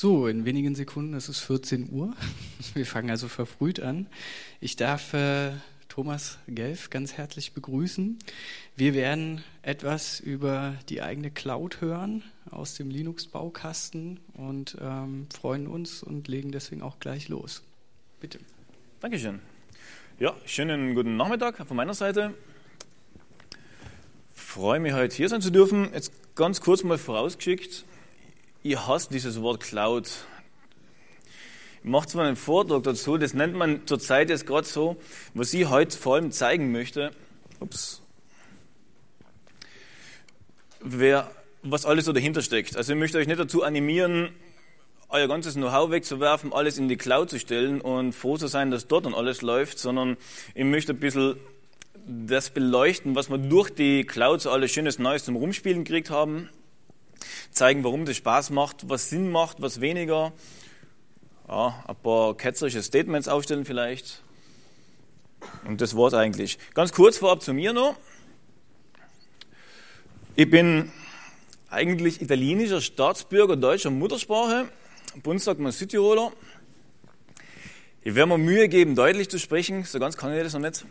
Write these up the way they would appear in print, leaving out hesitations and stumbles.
So, in wenigen Sekunden ist es 14 Uhr. Wir fangen also verfrüht an. Ich darf Thomas Gelf ganz herzlich begrüßen. Wir werden etwas über die eigene Cloud hören aus dem Linux-Baukasten und freuen uns und legen deswegen auch gleich los. Bitte. Dankeschön. Ja, schönen guten Nachmittag von meiner Seite. Freue mich, heute hier sein zu dürfen. Jetzt ganz kurz mal vorausgeschickt, ich hasse dieses Wort Cloud. Ich mache zwar einen Vortrag dazu, das nennt man zurzeit jetzt gerade so, was ich heute vor allem zeigen möchte, was alles so dahinter steckt. Also ich möchte euch nicht dazu animieren, euer ganzes Know-how wegzuwerfen, alles in die Cloud zu stellen und froh zu sein, dass dort dann alles läuft, sondern ich möchte ein bisschen das beleuchten, was wir durch die Cloud so alles Schönes Neues zum Rumspielen gekriegt haben, zeigen, warum das Spaß macht, was Sinn macht, was weniger, ja, ein paar ketzerische Statements aufstellen vielleicht und das war's eigentlich. Ganz kurz vorab zu mir noch. Ich bin eigentlich italienischer Staatsbürger deutscher Muttersprache. Bei uns sagt man Südtiroler. Ich werde mir Mühe geben, deutlich zu sprechen. So ganz kann ich das noch nicht.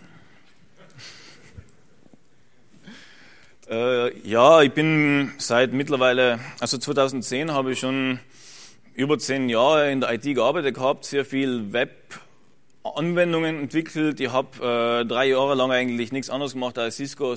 Ja, ich bin seit mittlerweile, also 2010 habe ich schon über 10 Jahre in der IT gearbeitet gehabt, sehr viel Web-Anwendungen entwickelt. Ich habe 3 Jahre lang eigentlich nichts anderes gemacht als Cisco.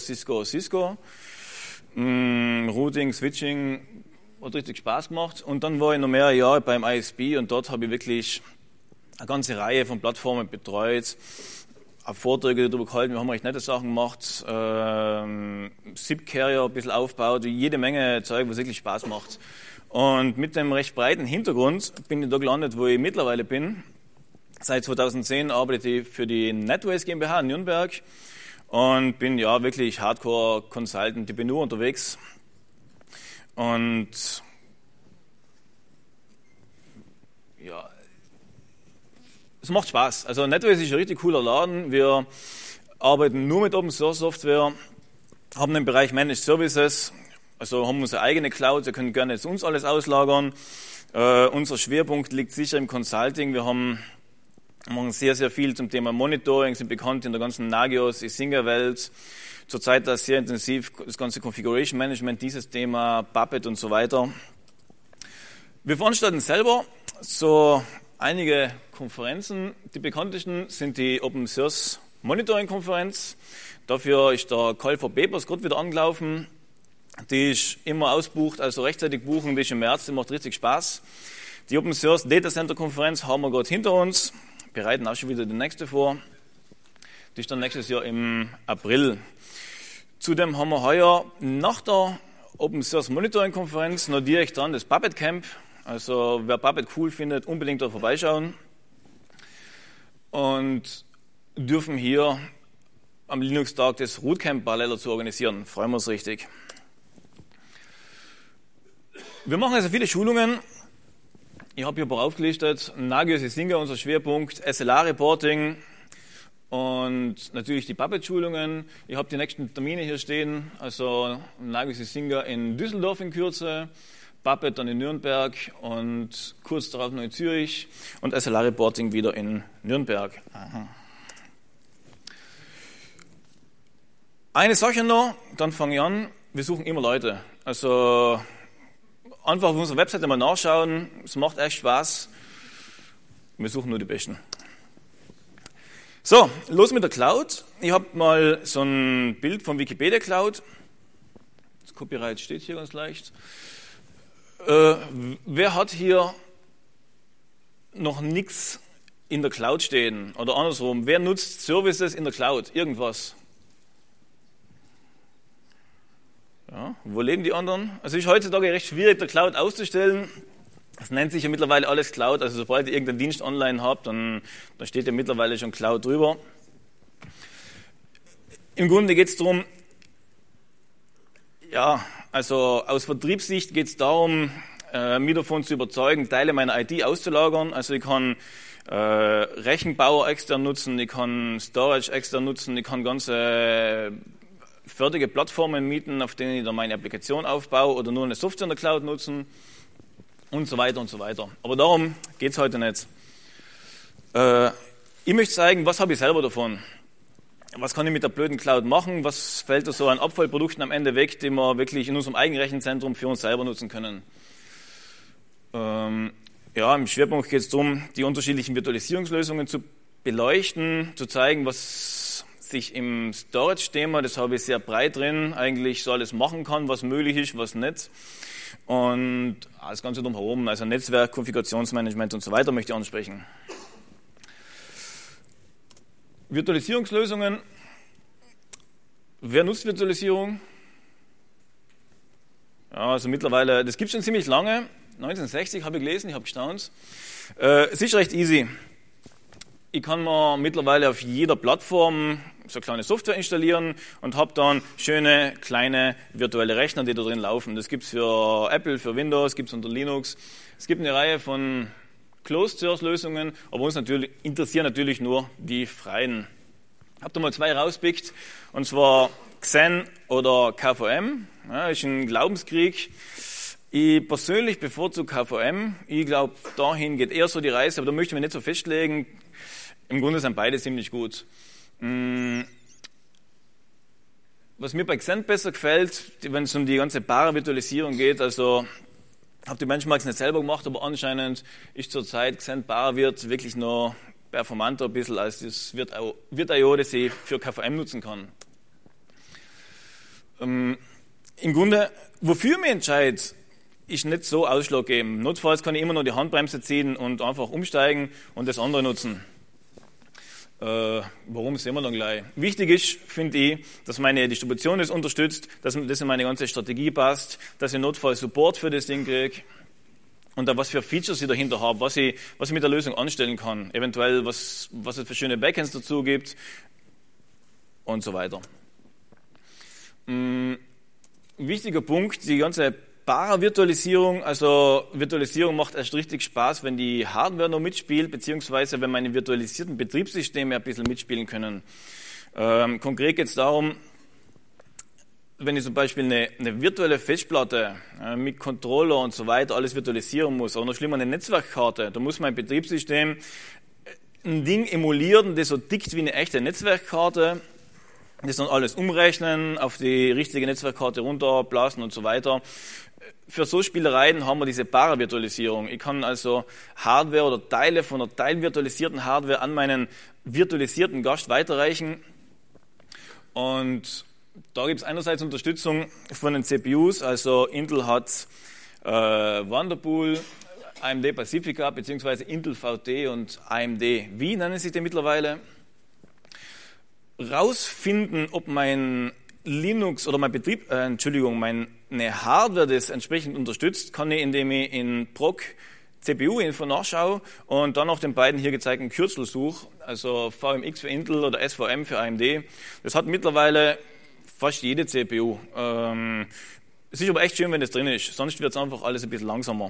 Routing, Switching, hat richtig Spaß gemacht. Und dann war ich noch mehrere Jahre beim ISP und dort habe ich wirklich eine ganze Reihe von Plattformen betreut, auch Vorträge darüber gehalten, wir haben recht nette Sachen gemacht, SIP-Carrier ein bisschen aufgebaut, jede Menge Zeug, was wirklich Spaß macht. Und mit dem recht breiten Hintergrund bin ich da gelandet, wo ich mittlerweile bin. Seit 2010 arbeite ich für die NetWays GmbH in Nürnberg und bin ja wirklich Hardcore-Consultant, ich bin nur unterwegs. Und ja, es macht Spaß. Also NetWays ist ein richtig cooler Laden. Wir arbeiten nur mit Open Source Software, haben den Bereich Managed Services, also haben unsere eigene Cloud. Wir können gerne zu uns alles auslagern. Unser Schwerpunkt liegt sicher im Consulting. Wir machen sehr, sehr viel zum Thema Monitoring, sind bekannt in der ganzen Nagios, Isinga-Welt. Zurzeit das sehr intensiv das ganze Configuration Management, dieses Thema, Puppet und so weiter. Wir veranstalten selber so einige Konferenzen. Die bekanntesten sind die Open Source Monitoring Konferenz. Dafür ist der Call for Papers gerade wieder angelaufen. Die ist immer ausbucht, also rechtzeitig buchen, die ist im März, die macht richtig Spaß. Die Open Source Data Center Konferenz haben wir gerade hinter uns, bereiten auch schon wieder die nächste vor. Die ist dann nächstes Jahr im April. Zudem haben wir heuer nach der Open Source Monitoring Konferenz noch direkt dran das Puppet Camp. Also wer Puppet cool findet, unbedingt da vorbeischauen. Und dürfen hier am Linux-Tag das Rootcamp parallel dazu organisieren. Freuen wir uns richtig. Wir machen also viele Schulungen. Ich habe hier ein paar aufgelistet. Nagios Isinga, unser Schwerpunkt, SLA-Reporting und natürlich die Puppet-Schulungen. Ich habe die nächsten Termine hier stehen. Also Nagios Isinga in Düsseldorf in Kürze, Puppet dann in Nürnberg und kurz darauf noch in Zürich und SLA-Reporting wieder in Nürnberg. Aha. Eine Sache noch, dann fange ich an. Wir suchen immer Leute. Also einfach auf unserer Webseite mal nachschauen. Es macht echt Spaß. Wir suchen nur die Besten. So, los mit der Cloud. Ich habe mal so ein Bild von Wikipedia Cloud. Das Copyright steht hier ganz leicht. Wer hat hier noch nichts in der Cloud stehen? Oder andersrum, wer nutzt Services in der Cloud? Irgendwas? Ja, wo leben die anderen? Also es ist heutzutage recht schwierig, der Cloud auszustellen. Das nennt sich ja mittlerweile alles Cloud. Also sobald ihr irgendeinen Dienst online habt, dann steht ja mittlerweile schon Cloud drüber. Im Grunde geht es darum, ja, also aus Vertriebssicht geht es darum, mich davon zu überzeugen, Teile meiner IT auszulagern. Also ich kann Rechenbauer extern nutzen, ich kann Storage extern nutzen, ich kann ganze fertige Plattformen mieten, auf denen ich dann meine Applikation aufbaue oder nur eine Software in der Cloud nutzen. und so weiter und so weiter. Aber darum geht es heute nicht. Ich möchte zeigen, was habe ich selber davon? Was kann ich mit der blöden Cloud machen? Was fällt da so an Abfallprodukten am Ende weg, die wir wirklich in unserem eigenen Rechenzentrum für uns selber nutzen können? Im Schwerpunkt geht es darum, die unterschiedlichen Virtualisierungslösungen zu beleuchten, zu zeigen, was sich im Storage-Thema, das habe ich sehr breit drin, eigentlich so alles machen kann, was möglich ist, was nicht. Und das Ganze drumherum, also Netzwerk, Konfigurationsmanagement und so weiter, möchte ich ansprechen. Virtualisierungslösungen. Wer nutzt Virtualisierung? Ja, also mittlerweile, das gibt es schon ziemlich lange. 1960 habe ich gelesen, ich habe gestaunt. Es ist recht easy. Ich kann mir mittlerweile auf jeder Plattform so eine kleine Software installieren und habe dann schöne, kleine virtuelle Rechner, die da drin laufen. Das gibt es für Apple, für Windows, gibt es unter Linux. Es gibt eine Reihe von Closed-Source-Lösungen, aber uns interessieren natürlich nur die freien. Ich habe da mal 2 rauspickt, und zwar Xen oder KVM. Ja, ist ein Glaubenskrieg. Ich persönlich bevorzuge KVM. Ich glaube, dahin geht eher so die Reise, aber da möchte ich mich nicht so festlegen. Im Grunde sind beide ziemlich gut. Was mir bei Xen besser gefällt, wenn es um die ganze bare Virtualisierung geht, also habe die Benchmarks nicht selber gemacht, aber anscheinend ist zurzeit Xen bare wird wirklich noch performanter ein bisschen als das Virt.io, das ich für KVM nutzen kann. Im Grunde, wofür ich mich entscheide, ist nicht so ausschlaggebend. Notfalls kann ich immer noch die Handbremse ziehen und einfach umsteigen und das andere nutzen. Warum, sehen wir dann gleich. Wichtig ist, finde ich, dass meine Distribution das unterstützt, dass das in meine ganze Strategie passt, dass ich notfalls Support für das Ding kriege und da was für Features ich dahinter habe, was ich mit der Lösung anstellen kann, eventuell was es für schöne Backends dazu gibt und so weiter. Wichtiger Punkt, die ganze bare Virtualisierung, also Virtualisierung macht erst richtig Spaß, wenn die Hardware noch mitspielt, beziehungsweise wenn meine virtualisierten Betriebssysteme ein bisschen mitspielen können. Konkret geht es darum, wenn ich zum Beispiel eine virtuelle Festplatte mit Controller und so weiter alles virtualisieren muss, oder noch schlimmer eine Netzwerkkarte, da muss mein Betriebssystem ein Ding emulieren, das so tickt wie eine echte Netzwerkkarte, das dann alles umrechnen, auf die richtige Netzwerkkarte runterblasen und so weiter. Für so Spielereien haben wir diese bare Virtualisierung. Ich kann also Hardware oder Teile von einer teilvirtualisierten Hardware an meinen virtualisierten Gast weiterreichen. Und da gibt es einerseits Unterstützung von den CPUs, also Intel hat Vanderpool, AMD Pacifica, beziehungsweise Intel VT und AMD wie nennen sich die mittlerweile. Rausfinden, ob mein Linux oder meine Hardware das entsprechend unterstützt, kann ich, indem ich in Proc CPU-Info nachschaue und dann auf den beiden hier gezeigten Kürzel suche, also VMX für Intel oder SVM für AMD. Das hat mittlerweile fast jede CPU. Es ist aber echt schön, wenn das drin ist, sonst wird es einfach alles ein bisschen langsamer.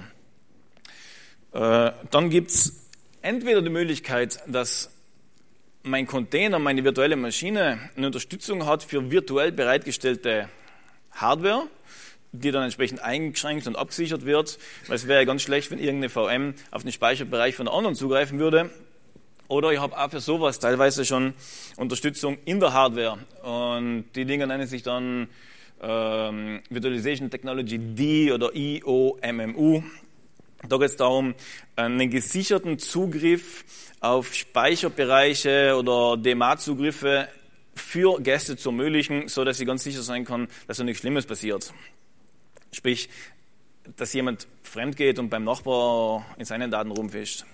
Dann gibt es entweder die Möglichkeit, dass mein Container, meine virtuelle Maschine, eine Unterstützung hat für virtuell bereitgestellte Hardware, die dann entsprechend eingeschränkt und abgesichert wird, weil es wäre ja ganz schlecht, wenn irgendeine VM auf den Speicherbereich von der anderen zugreifen würde. Oder ich habe auch für sowas teilweise schon Unterstützung in der Hardware. Und die Dinge nennen sich dann Virtualization Technology D oder IOMMU. Da geht es darum, einen gesicherten Zugriff auf Speicherbereiche oder DMA-Zugriffe für Gäste zu ermöglichen, so dass sie ganz sicher sein kann, dass da nichts Schlimmes passiert. Sprich, dass jemand fremd geht und beim Nachbar in seinen Daten rumfischt.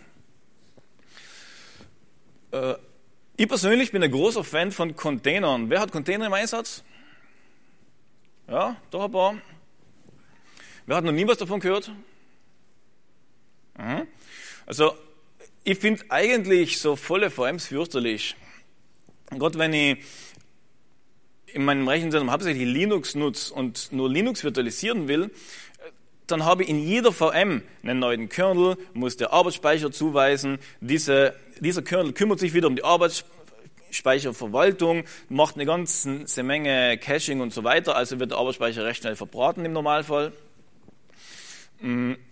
Ich persönlich bin ein großer Fan von Containern. Wer hat Container im Einsatz? Ja, doch ein paar. Wer hat noch nie was davon gehört? Also, ich finde eigentlich so volle VMs fürchterlich. Gerade wenn ich in meinem Rechenzentrum hauptsächlich Linux nutze und nur Linux virtualisieren will, dann habe ich in jeder VM einen neuen Kernel, muss der Arbeitsspeicher zuweisen. Dieser Kernel kümmert sich wieder um die Arbeitsspeicherverwaltung, macht eine ganze Menge Caching und so weiter, also wird der Arbeitsspeicher recht schnell verbraten im Normalfall.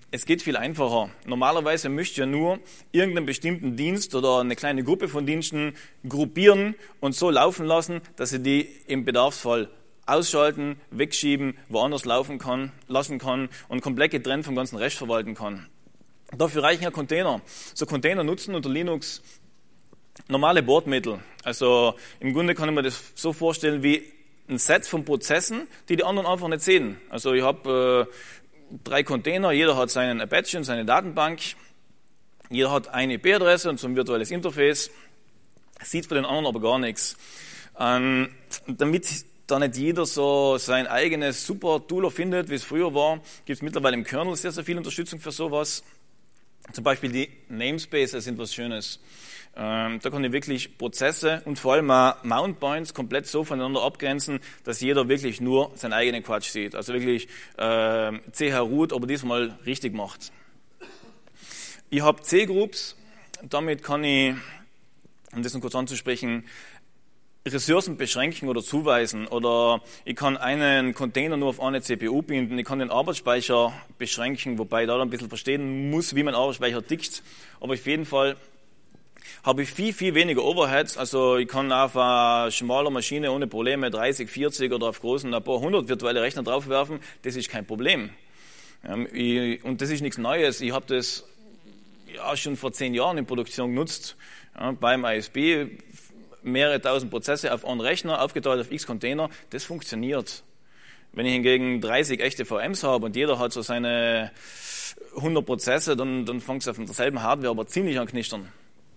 es geht viel einfacher. Normalerweise möchte ich ja nur irgendeinen bestimmten Dienst oder eine kleine Gruppe von Diensten gruppieren und so laufen lassen, dass ich die im Bedarfsfall ausschalten, wegschieben, woanders lassen kann und komplett getrennt vom ganzen Rest verwalten kann. Dafür reichen ja Container. So Container nutzen unter Linux normale Bordmittel. Also im Grunde kann ich mir das so vorstellen wie ein Set von Prozessen, die anderen einfach nicht sehen. Also ich habe 3 Container, jeder hat seinen Apache und seine Datenbank, jeder hat eine IP-Adresse und so ein virtuelles Interface, sieht von den anderen aber gar nichts. Damit da nicht jeder so sein eigenes super Tool findet, wie es früher war, gibt es mittlerweile im Kernel sehr, sehr viel Unterstützung für sowas. Zum Beispiel die Namespaces sind was Schönes. Da kann ich wirklich Prozesse und vor allem auch Mount Points komplett so voneinander abgrenzen, dass jeder wirklich nur seinen eigenen Quatsch sieht. Also wirklich ch-root, aber diesmal richtig macht. Ich habe C-Groups, damit kann ich, um das noch kurz anzusprechen, Ressourcen beschränken oder zuweisen, oder ich kann einen Container nur auf eine CPU binden, ich kann den Arbeitsspeicher beschränken, wobei ich da ein bisschen verstehen muss, wie mein Arbeitsspeicher tickt, aber auf jeden Fall habe ich viel, viel weniger Overheads, also ich kann auf einer schmaler Maschine ohne Probleme 30, 40 oder auf großen ein paar 100 virtuelle Rechner draufwerfen, das ist kein Problem. Und das ist nichts Neues, ich habe das ja schon vor 10 Jahren in Produktion genutzt, beim ISB, mehrere tausend Prozesse auf einen Rechner, aufgeteilt auf x Container, das funktioniert. Wenn ich hingegen 30 echte VMs habe und jeder hat so seine 100 Prozesse, dann fängt es auf derselben Hardware aber ziemlich an knistern.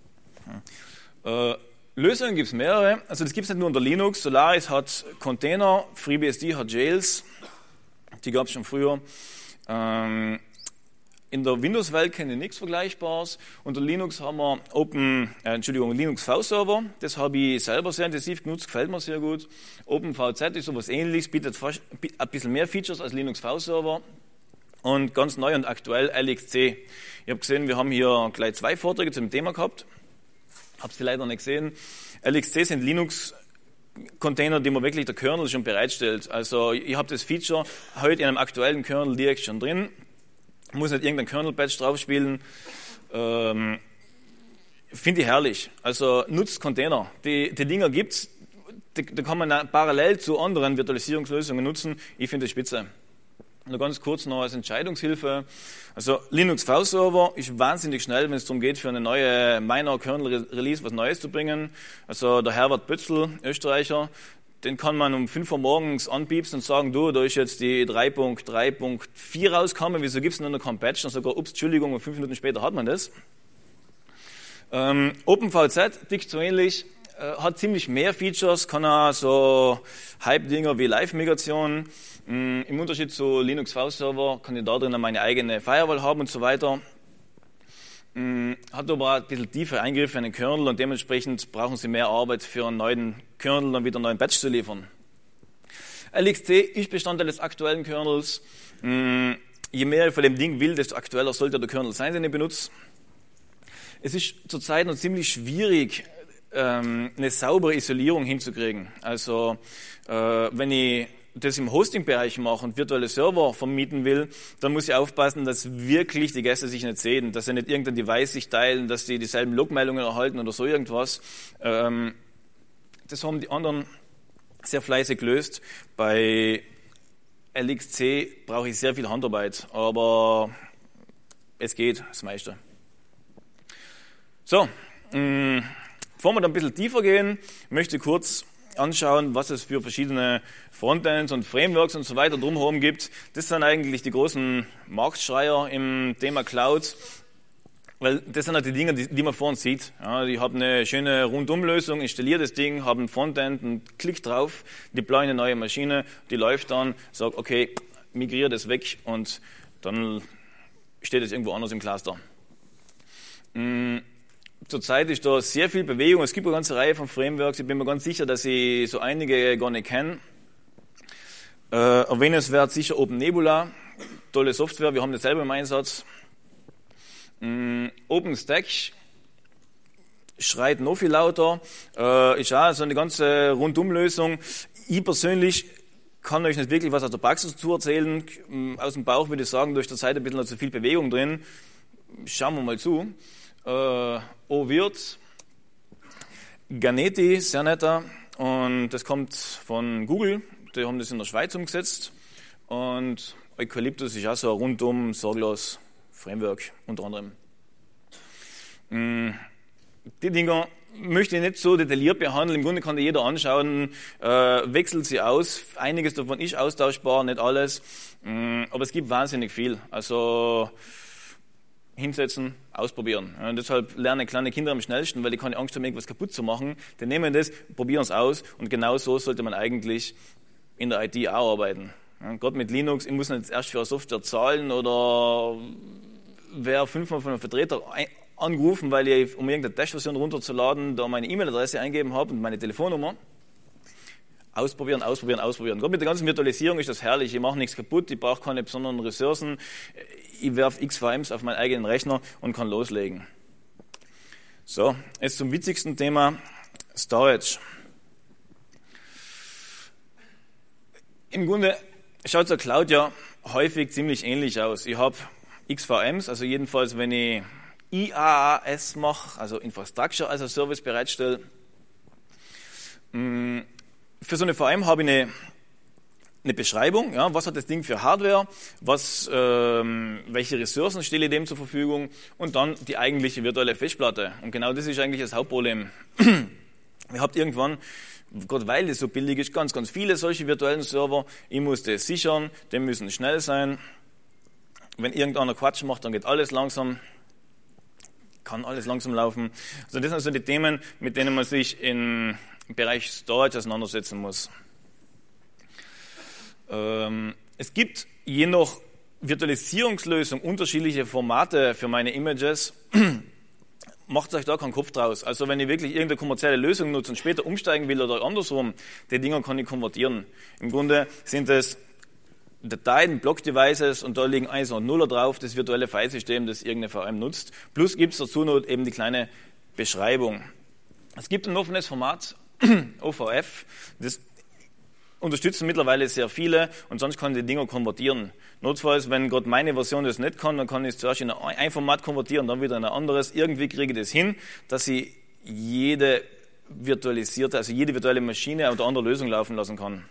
Lösungen gibt es mehrere, also das gibt es nicht nur unter Linux, Solaris hat Container, FreeBSD hat Jails, die gab es schon früher. In der Windows-Welt kenne ich nichts Vergleichbares. Unter Linux haben wir Linux V-Server. Das habe ich selber sehr intensiv genutzt, gefällt mir sehr gut. OpenVZ ist sowas Ähnliches, bietet fast ein bisschen mehr Features als Linux V-Server. Und ganz neu und aktuell LXC. Ich habe gesehen, wir haben hier gleich 2 Vorträge zum Thema gehabt. Habe sie leider nicht gesehen. LXC sind Linux-Container, die man wirklich der Kernel schon bereitstellt. Also ich habe das Feature heute in einem aktuellen Kernel direkt schon drin. Muss nicht irgendein Kernel-Patch draufspielen. Finde ich herrlich. Also nutzt Container. Die Dinger gibt's. Da kann man parallel zu anderen Virtualisierungslösungen nutzen. Ich finde das spitze. Nur ganz kurz noch als Entscheidungshilfe. Also Linux V-Server ist wahnsinnig schnell, wenn es darum geht, für eine neue Minor-Kernel-Release was Neues zu bringen. Also der Herbert Pötzl, Österreicher, den kann man um 5 Uhr morgens anpiepsen und sagen, du, da ist jetzt die 3.3.4 rausgekommen, wieso gibt es denn noch keinen Patch? Und sogar, ups, Entschuldigung, und 5 Minuten später hat man das. OpenVZ, tickt so ähnlich, hat ziemlich mehr Features, kann auch so Hype-Dinger wie Live-Migration. Im Unterschied zu Linux V-Server kann ich da drin meine eigene Firewall haben und so weiter. Hat aber ein bisschen tiefe Eingriffe in den Kernel und dementsprechend brauchen Sie mehr Arbeit für einen neuen Kernel und wieder einen neuen Batch zu liefern. LXC ist Bestandteil des aktuellen Kernels. Je mehr ich von dem Ding will, desto aktueller sollte der Kernel sein, den ich benutze. Es ist zurzeit noch ziemlich schwierig, eine saubere Isolierung hinzukriegen. Also wenn ich das im Hosting-Bereich mache und virtuelle Server vermieten will, dann muss ich aufpassen, dass wirklich die Gäste sich nicht sehen, dass sie nicht irgendein Device sich teilen, dass sie dieselben Logmeldungen erhalten oder so irgendwas. Das haben die anderen sehr fleißig gelöst. Bei LXC brauche ich sehr viel Handarbeit, aber es geht, das meiste. So, bevor wir dann ein bisschen tiefer gehen, möchte ich kurz anschauen, was es für verschiedene Frontends und Frameworks und so weiter drumherum gibt. Das sind eigentlich die großen Marktschreier im Thema Cloud, weil das sind halt die Dinge, die man vor uns sieht. Ja, ich habe eine schöne Rundumlösung, installiere das Ding, habe ein Frontend, einen Klick drauf, deploy eine neue Maschine, die läuft dann, sage, okay, migriere das weg und dann steht es irgendwo anders im Cluster. Zurzeit ist da sehr viel Bewegung. Es gibt eine ganze Reihe von Frameworks. Ich bin mir ganz sicher, dass ich so einige gar nicht kenne. Erwähnenswert sicher OpenNebula. Tolle Software, wir haben das selber im Einsatz. OpenStack schreit noch viel lauter. Ist auch so eine ganze Rundumlösung. Ich persönlich kann euch nicht wirklich was aus der Praxis dazu erzählen. Aus dem Bauch würde ich sagen, durch die Zeit ein bisschen noch zu viel Bewegung drin. Schauen wir mal zu. Ovirts, Ganeti, sehr netter. Und das kommt von Google. Die haben das in der Schweiz umgesetzt. Und Eukalyptus ist auch so ein rundum sorglos Framework unter anderem. Die Dinger möchte ich nicht so detailliert behandeln. Im Grunde kann die jeder anschauen, wechselt sie aus. Einiges davon ist austauschbar, nicht alles. Aber es gibt wahnsinnig viel. Also hinsetzen, ausprobieren. Und deshalb lernen kleine Kinder am schnellsten, weil die keine Angst haben, irgendwas kaputt zu machen. Die nehmen das, probieren es aus. Und genau so sollte man eigentlich in der IT auch arbeiten. Ja, gerade mit Linux, ich muss nicht erst für eine Software zahlen oder wer 5-mal von einem Vertreter angerufen, weil ich, um irgendeine Testversion runterzuladen, da meine E-Mail-Adresse eingegeben habe und meine Telefonnummer. Ausprobieren. Gerade mit der ganzen Virtualisierung ist das herrlich. Ich mache nichts kaputt, ich brauche keine besonderen Ressourcen. Ich werfe XVMs auf meinen eigenen Rechner und kann loslegen. So, jetzt zum witzigsten Thema, Storage. Im Grunde schaut so Cloud ja häufig ziemlich ähnlich aus. Ich habe XVMs, also jedenfalls, wenn ich IaaS mache, also Infrastructure as a Service bereitstelle. Für so eine VM habe ich eine Beschreibung, ja, was hat das Ding für Hardware, welche Ressourcen stelle ich dem zur Verfügung und dann die eigentliche virtuelle Festplatte. Und genau das ist eigentlich das Hauptproblem. Ihr habt irgendwann, gerade weil das so billig ist, ganz viele solche virtuellen Server. Ich muss das sichern, die müssen schnell sein. Wenn irgendeiner Quatsch macht, dann geht alles langsam. Kann alles langsam laufen. Also das sind so die Themen, mit denen man sich im Bereich Storage auseinandersetzen muss. Es gibt je nach Virtualisierungslösung unterschiedliche Formate für meine Images. Macht euch da keinen Kopf draus. Also wenn ich wirklich irgendeine kommerzielle Lösung nutze und später umsteigen will oder andersrum, die Dinger kann ich konvertieren. Im Grunde sind es Dateien, Block-Devices und da liegen 1 und 0 drauf, das virtuelle Filesystem, das irgendeine VM nutzt. Plus gibt es dazu noch eben die kleine Beschreibung. Es gibt ein offenes Format, OVF, das unterstützen mittlerweile sehr viele und sonst kann ich die Dinger konvertieren. Notfalls, wenn gerade meine Version das nicht kann, dann kann ich es zuerst in ein Format konvertieren, dann wieder in ein anderes. Irgendwie kriege ich das hin, dass ich jede virtuelle Maschine unter anderer Lösung laufen lassen kann.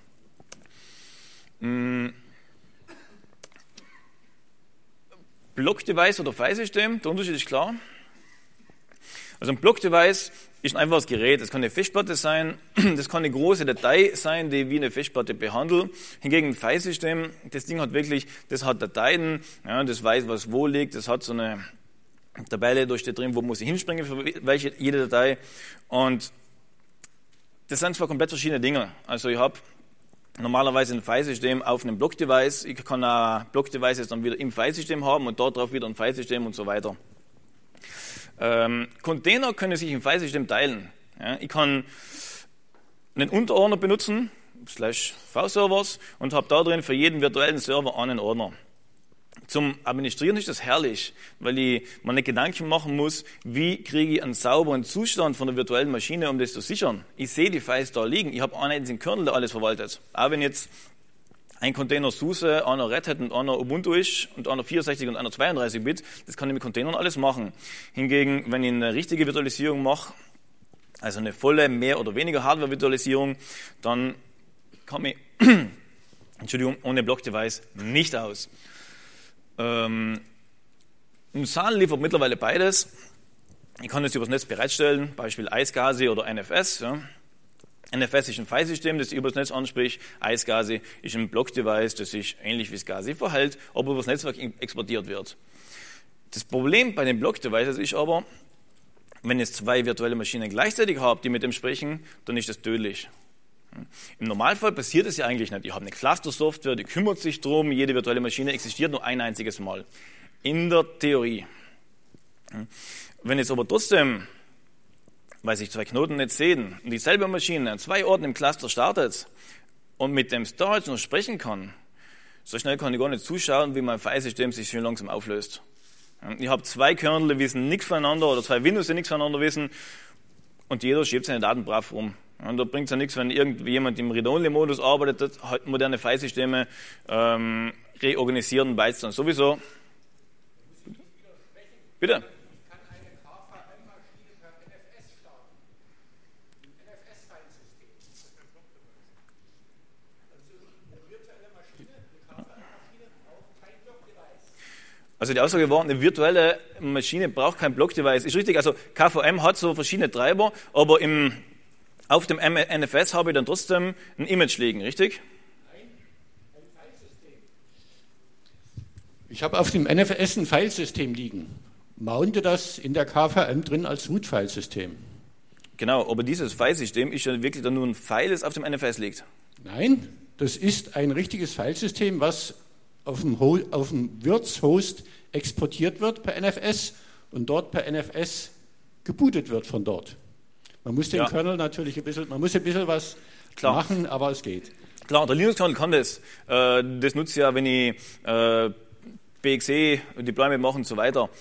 Block-Device oder Filesystem, der Unterschied ist klar. Also ein Block-Device ist ein einfaches Gerät. Das kann eine Festplatte sein, das kann eine große Datei sein, die wie eine Festplatte behandelt. Hingegen ein Filesystem, das Ding hat wirklich, das hat Dateien, ja, das weiß, was wo liegt, das hat so eine Tabelle, da steht drin, wo muss ich hinspringen für jede Datei. Und das sind zwar komplett verschiedene Dinge. Also ich habe normalerweise ein Filesystem auf einem Block-Device. Ich kann ein Block-Device dann wieder im Filesystem haben und dort drauf wieder ein Filesystem und so weiter. Container können sich im Filesystem teilen. Ja, ich kann einen Unterordner benutzen, /V-Servers, und habe da drin für jeden virtuellen Server einen Ordner. Zum Administrieren ist das herrlich, weil ich mir nicht Gedanken machen muss, wie kriege ich einen sauberen Zustand von der virtuellen Maschine, um das zu sichern. Ich sehe die Files da liegen, ich habe einen einzigen Kernel, der alles verwaltet. Auch wenn jetzt ein Container SUSE, einer Red Hat und einer Ubuntu ist und einer 64 und einer 32-Bit, das kann ich mit Containern alles machen. Hingegen, wenn ich eine richtige Virtualisierung mache, also eine volle, mehr oder weniger Hardware-Virtualisierung, dann komme ich ohne Block-Device nicht aus. Ein SAN liefert mittlerweile beides. Ich kann das übers Netz bereitstellen, Beispiel iSCSI oder NFS. Ja. NFS ist ein Filesystem, das übers Netz anspricht. iSCSI ist ein Block-Device, das sich ähnlich wie SCSI verhält, aber übers Netzwerk exportiert wird. Das Problem bei den Block-Devices ist aber, wenn ich zwei virtuelle Maschinen gleichzeitig habe, die mit dem sprechen, dann ist das tödlich. Im Normalfall passiert es ja eigentlich nicht. Ich habe eine Cluster-Software, die kümmert sich darum, jede virtuelle Maschine existiert nur ein einziges Mal. In der Theorie. Wenn jetzt aber trotzdem, weil sich zwei Knoten nicht sehen und dieselbe Maschine an zwei Orten im Cluster startet und mit dem Storage noch sprechen kann, so schnell kann ich gar nicht zuschauen, wie mein Filesystem sich schön langsam auflöst. Ich habe zwei Kernel, die wissen nichts voneinander oder zwei Windows, die nichts voneinander wissen und jeder schiebt seine Daten brav rum. Und da bringt es ja nichts, wenn irgendjemand im Read-Only-Modus arbeitet, halt moderne Filesysteme reorganisieren, weiß dann sowieso. Bitte? Also die Aussage war, eine virtuelle Maschine braucht kein Block-Device. Ist richtig, also KVM hat so verschiedene Treiber, aber auf dem NFS habe ich dann trotzdem ein Image liegen, richtig? Nein, ein Filesystem. Ich habe auf dem NFS ein Filesystem liegen. Mounte das in der KVM drin als Root-Filesystem. Genau, aber dieses Filesystem ist ja wirklich dann nur ein File, das auf dem NFS liegt. Nein, das ist ein richtiges Filesystem, was auf dem Wirtshost exportiert wird per NFS und dort per NFS gebootet wird von dort. Man muss den Kernel natürlich ein bisschen was machen, aber es geht. Klar, der Linux-Kernel kann das. Das nutze ich ja, wenn ich BXE, Deployment mache und so weiter.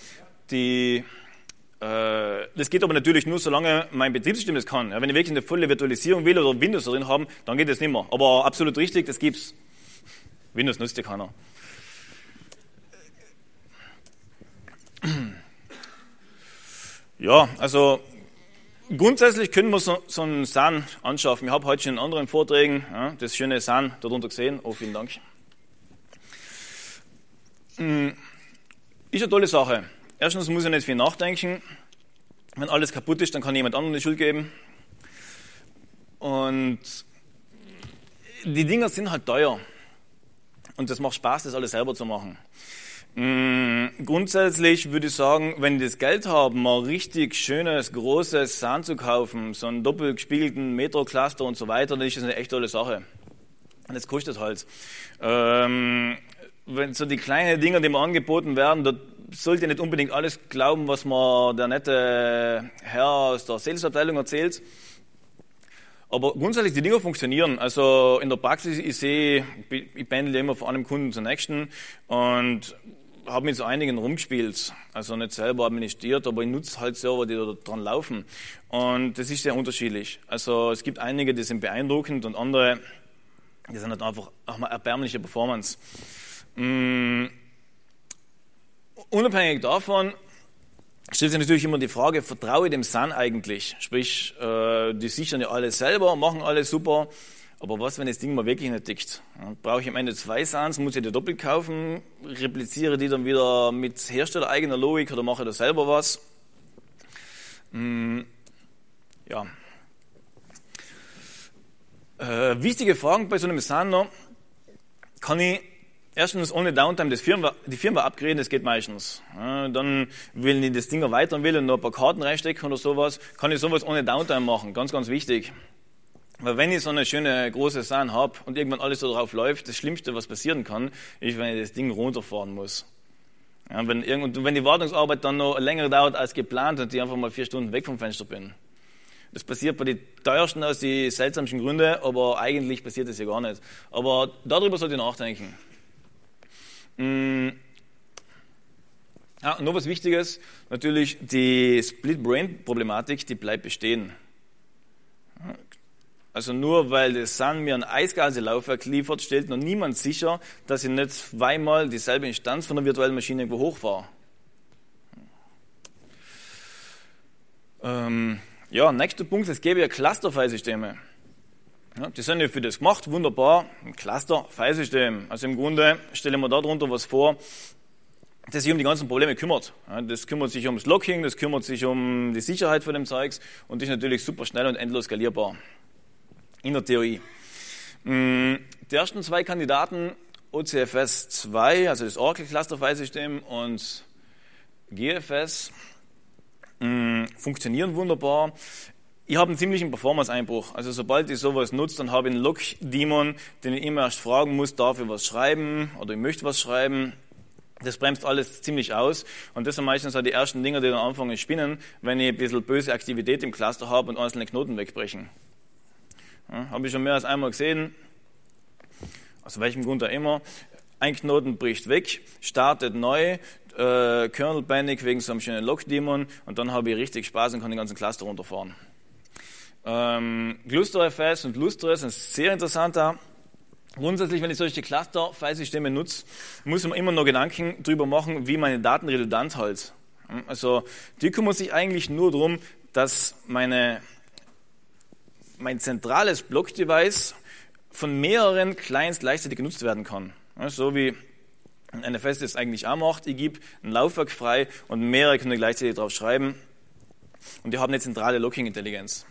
Das geht aber natürlich nur, solange mein Betriebssystem das kann. Wenn ich wirklich eine volle Virtualisierung will oder Windows drin haben, dann geht das nicht mehr. Aber absolut richtig, das gibt's. Windows nutzt ja keiner. Ja, also grundsätzlich können wir so einen SAN anschaffen. Ich habe heute schon in anderen Vorträgen das schöne SAN darunter gesehen. Oh, vielen Dank. Ist eine tolle Sache. Erstens muss ich nicht viel nachdenken. Wenn alles kaputt ist, dann kann jemand anderem die Schuld geben. Und die Dinger sind halt teuer. Und das macht Spaß, das alles selber zu machen. Grundsätzlich würde ich sagen, wenn die das Geld haben, mal richtig schönes, großes SAN zu kaufen, so einen doppelt gespiegelten Metro-Cluster und so weiter, dann ist das eine echt tolle Sache. Und das kostet halt. Wenn so die kleinen Dinger, die mir angeboten werden, da sollte nicht unbedingt alles glauben, was mir der nette Herr aus der Salesabteilung erzählt. Aber grundsätzlich, die Dinger funktionieren. Also in der Praxis, ich pendle immer von einem Kunden zum nächsten und habe mit so einigen rumgespielt. Also nicht selber administriert, aber ich nutze halt Server, die da dran laufen. Und das ist sehr unterschiedlich. Also es gibt einige, die sind beeindruckend und andere, die sind halt einfach auch mal erbärmliche Performance. Unabhängig davon stellt sich natürlich immer die Frage, vertraue ich dem SAN eigentlich? Sprich, die sichern ja alles selber, machen alles super, aber was, wenn das Ding mal wirklich nicht tickt? Brauche ich am Ende 2 SANs, muss ich die doppelt kaufen, repliziere die dann wieder mit herstellereigener Logik oder mache da selber was? Ja. Wichtige Fragen bei so einem SAN noch. Kann ich erstens ohne Downtime die Firmware upgraden, das geht meistens. Dann will ich das Ding erweitern will und noch ein paar Karten reinstecken oder sowas, kann ich sowas ohne Downtime machen. Ganz, ganz wichtig. Weil wenn ich so eine schöne große SAN habe und irgendwann alles so drauf läuft, das Schlimmste, was passieren kann, ist, wenn ich das Ding runterfahren muss. Ja, wenn die Wartungsarbeit dann noch länger dauert als geplant und ich einfach mal 4 Stunden weg vom Fenster bin. Das passiert bei den teuersten aus den seltsamsten Gründen, aber eigentlich passiert das ja gar nicht. Aber darüber sollte ich nachdenken. Ja, noch was Wichtiges, natürlich die Split-Brain-Problematik, die bleibt bestehen. Also nur weil das SAN mir ein Eisgase-Laufwerk liefert, stellt noch niemand sicher, dass ich nicht zweimal dieselbe Instanz von der virtuellen Maschine irgendwo hochfahre. Ja, nächster Punkt, es gäbe ja Cluster-File-Systeme. Ja, die sind ja für das gemacht, wunderbar, ein Cluster-File-System. Also im Grunde stelle ich mir darunter was vor, das sich um die ganzen Probleme kümmert. Ja, das kümmert sich ums Locking, das kümmert sich um die Sicherheit von dem Zeugs und ist natürlich super schnell und endlos skalierbar. In der Theorie. Die ersten 2 Kandidaten, OCFS 2, also das Oracle Cluster File System, und GFS, funktionieren wunderbar. Ich habe einen ziemlichen Performance-Einbruch. Also sobald ich sowas nutze, dann habe ich einen Log-Daemon, den ich immer erst fragen muss, darf ich was schreiben oder ich möchte was schreiben. Das bremst alles ziemlich aus und das sind meistens auch die ersten Dinge, die dann anfangen zu spinnen, wenn ich ein bisschen böse Aktivität im Cluster habe und einzelne Knoten wegbrechen. Ja, habe ich schon mehr als einmal gesehen, aus welchem Grund auch immer. Ein Knoten bricht weg, startet neu, Kernel Panic wegen so einem schönen Log-Daemon und dann habe ich richtig Spaß und kann den ganzen Cluster runterfahren. GlusterFS und Lustre sind sehr interessant da. Grundsätzlich, wenn ich solche Cluster-Filesysteme nutze, muss man immer noch Gedanken darüber machen, wie meine Daten redundant halt. Also die kümmern sich eigentlich nur darum, dass mein zentrales Block-Device von mehreren Clients gleichzeitig genutzt werden kann. So wie ein NFS das eigentlich auch macht. Ich gebe ein Laufwerk frei und mehrere können gleichzeitig drauf schreiben. Und die haben eine zentrale Locking-Intelligenz.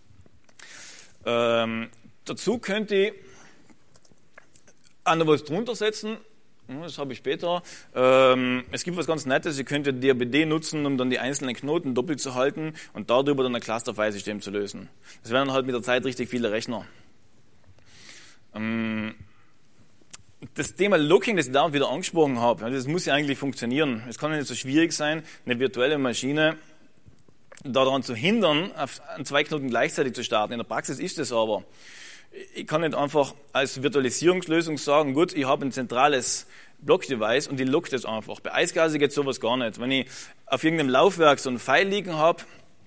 Dazu könnt ihr auch noch was drunter setzen. Das habe ich später. Es gibt was ganz Nettes. Ihr könnt ja DRBD nutzen, um dann die einzelnen Knoten doppelt zu halten und darüber dann ein Cluster-File-System zu lösen. Das werden dann halt mit der Zeit richtig viele Rechner. Das Thema Locking, das ich da wieder angesprochen habe, das muss ja eigentlich funktionieren. Es kann ja nicht so schwierig sein, eine virtuelle Maschine daran zu hindern, an 2 Knoten gleichzeitig zu starten. In der Praxis ist es aber. Ich kann nicht einfach als Virtualisierungslösung sagen, gut, ich habe ein zentrales Block-Device und ich lock das einfach. Bei Eisgase geht sowas gar nicht. Wenn ich auf irgendeinem Laufwerk so ein File liegen habe,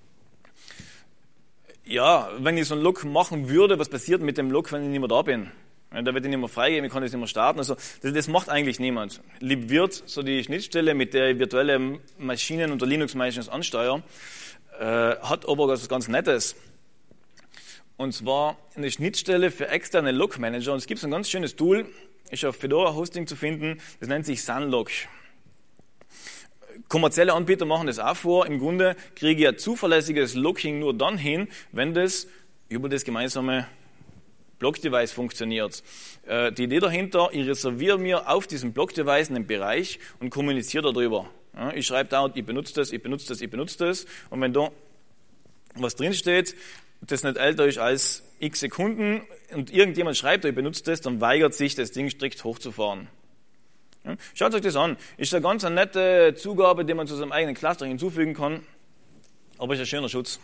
ja, wenn ich so einen Lock machen würde, was passiert mit dem Lock, wenn ich nicht mehr da bin? Ja, da wird ich nicht mehr freigeben, ich kann das nicht mehr starten. Also das macht eigentlich niemand. LibVirt, so die Schnittstelle, mit der ich virtuelle Maschinen unter Linux-Machines ansteuere, hat aber was ganz Nettes. Und zwar eine Schnittstelle für externe Log-Manager. Und es gibt so ein ganz schönes Tool, ist auf Fedora Hosting zu finden, das nennt sich Sunlog. Kommerzielle Anbieter machen das auch vor. Im Grunde kriege ich ein zuverlässiges Locking nur dann hin, wenn das über das gemeinsame Block-Device funktioniert. Die Idee dahinter, ich reserviere mir auf diesem Block-Device einen Bereich und kommuniziere darüber. Ja, ich schreibe da, ich benutze das, ich benutze das, ich benutze das. Und wenn da was drinsteht, das nicht älter ist als x Sekunden und irgendjemand schreibt, ich benutze das, dann weigert sich das Ding strikt hochzufahren. Ja, schaut euch das an. Ist eine ganz nette Zugabe, die man zu seinem eigenen Cluster hinzufügen kann, aber ist ein schöner Schutz.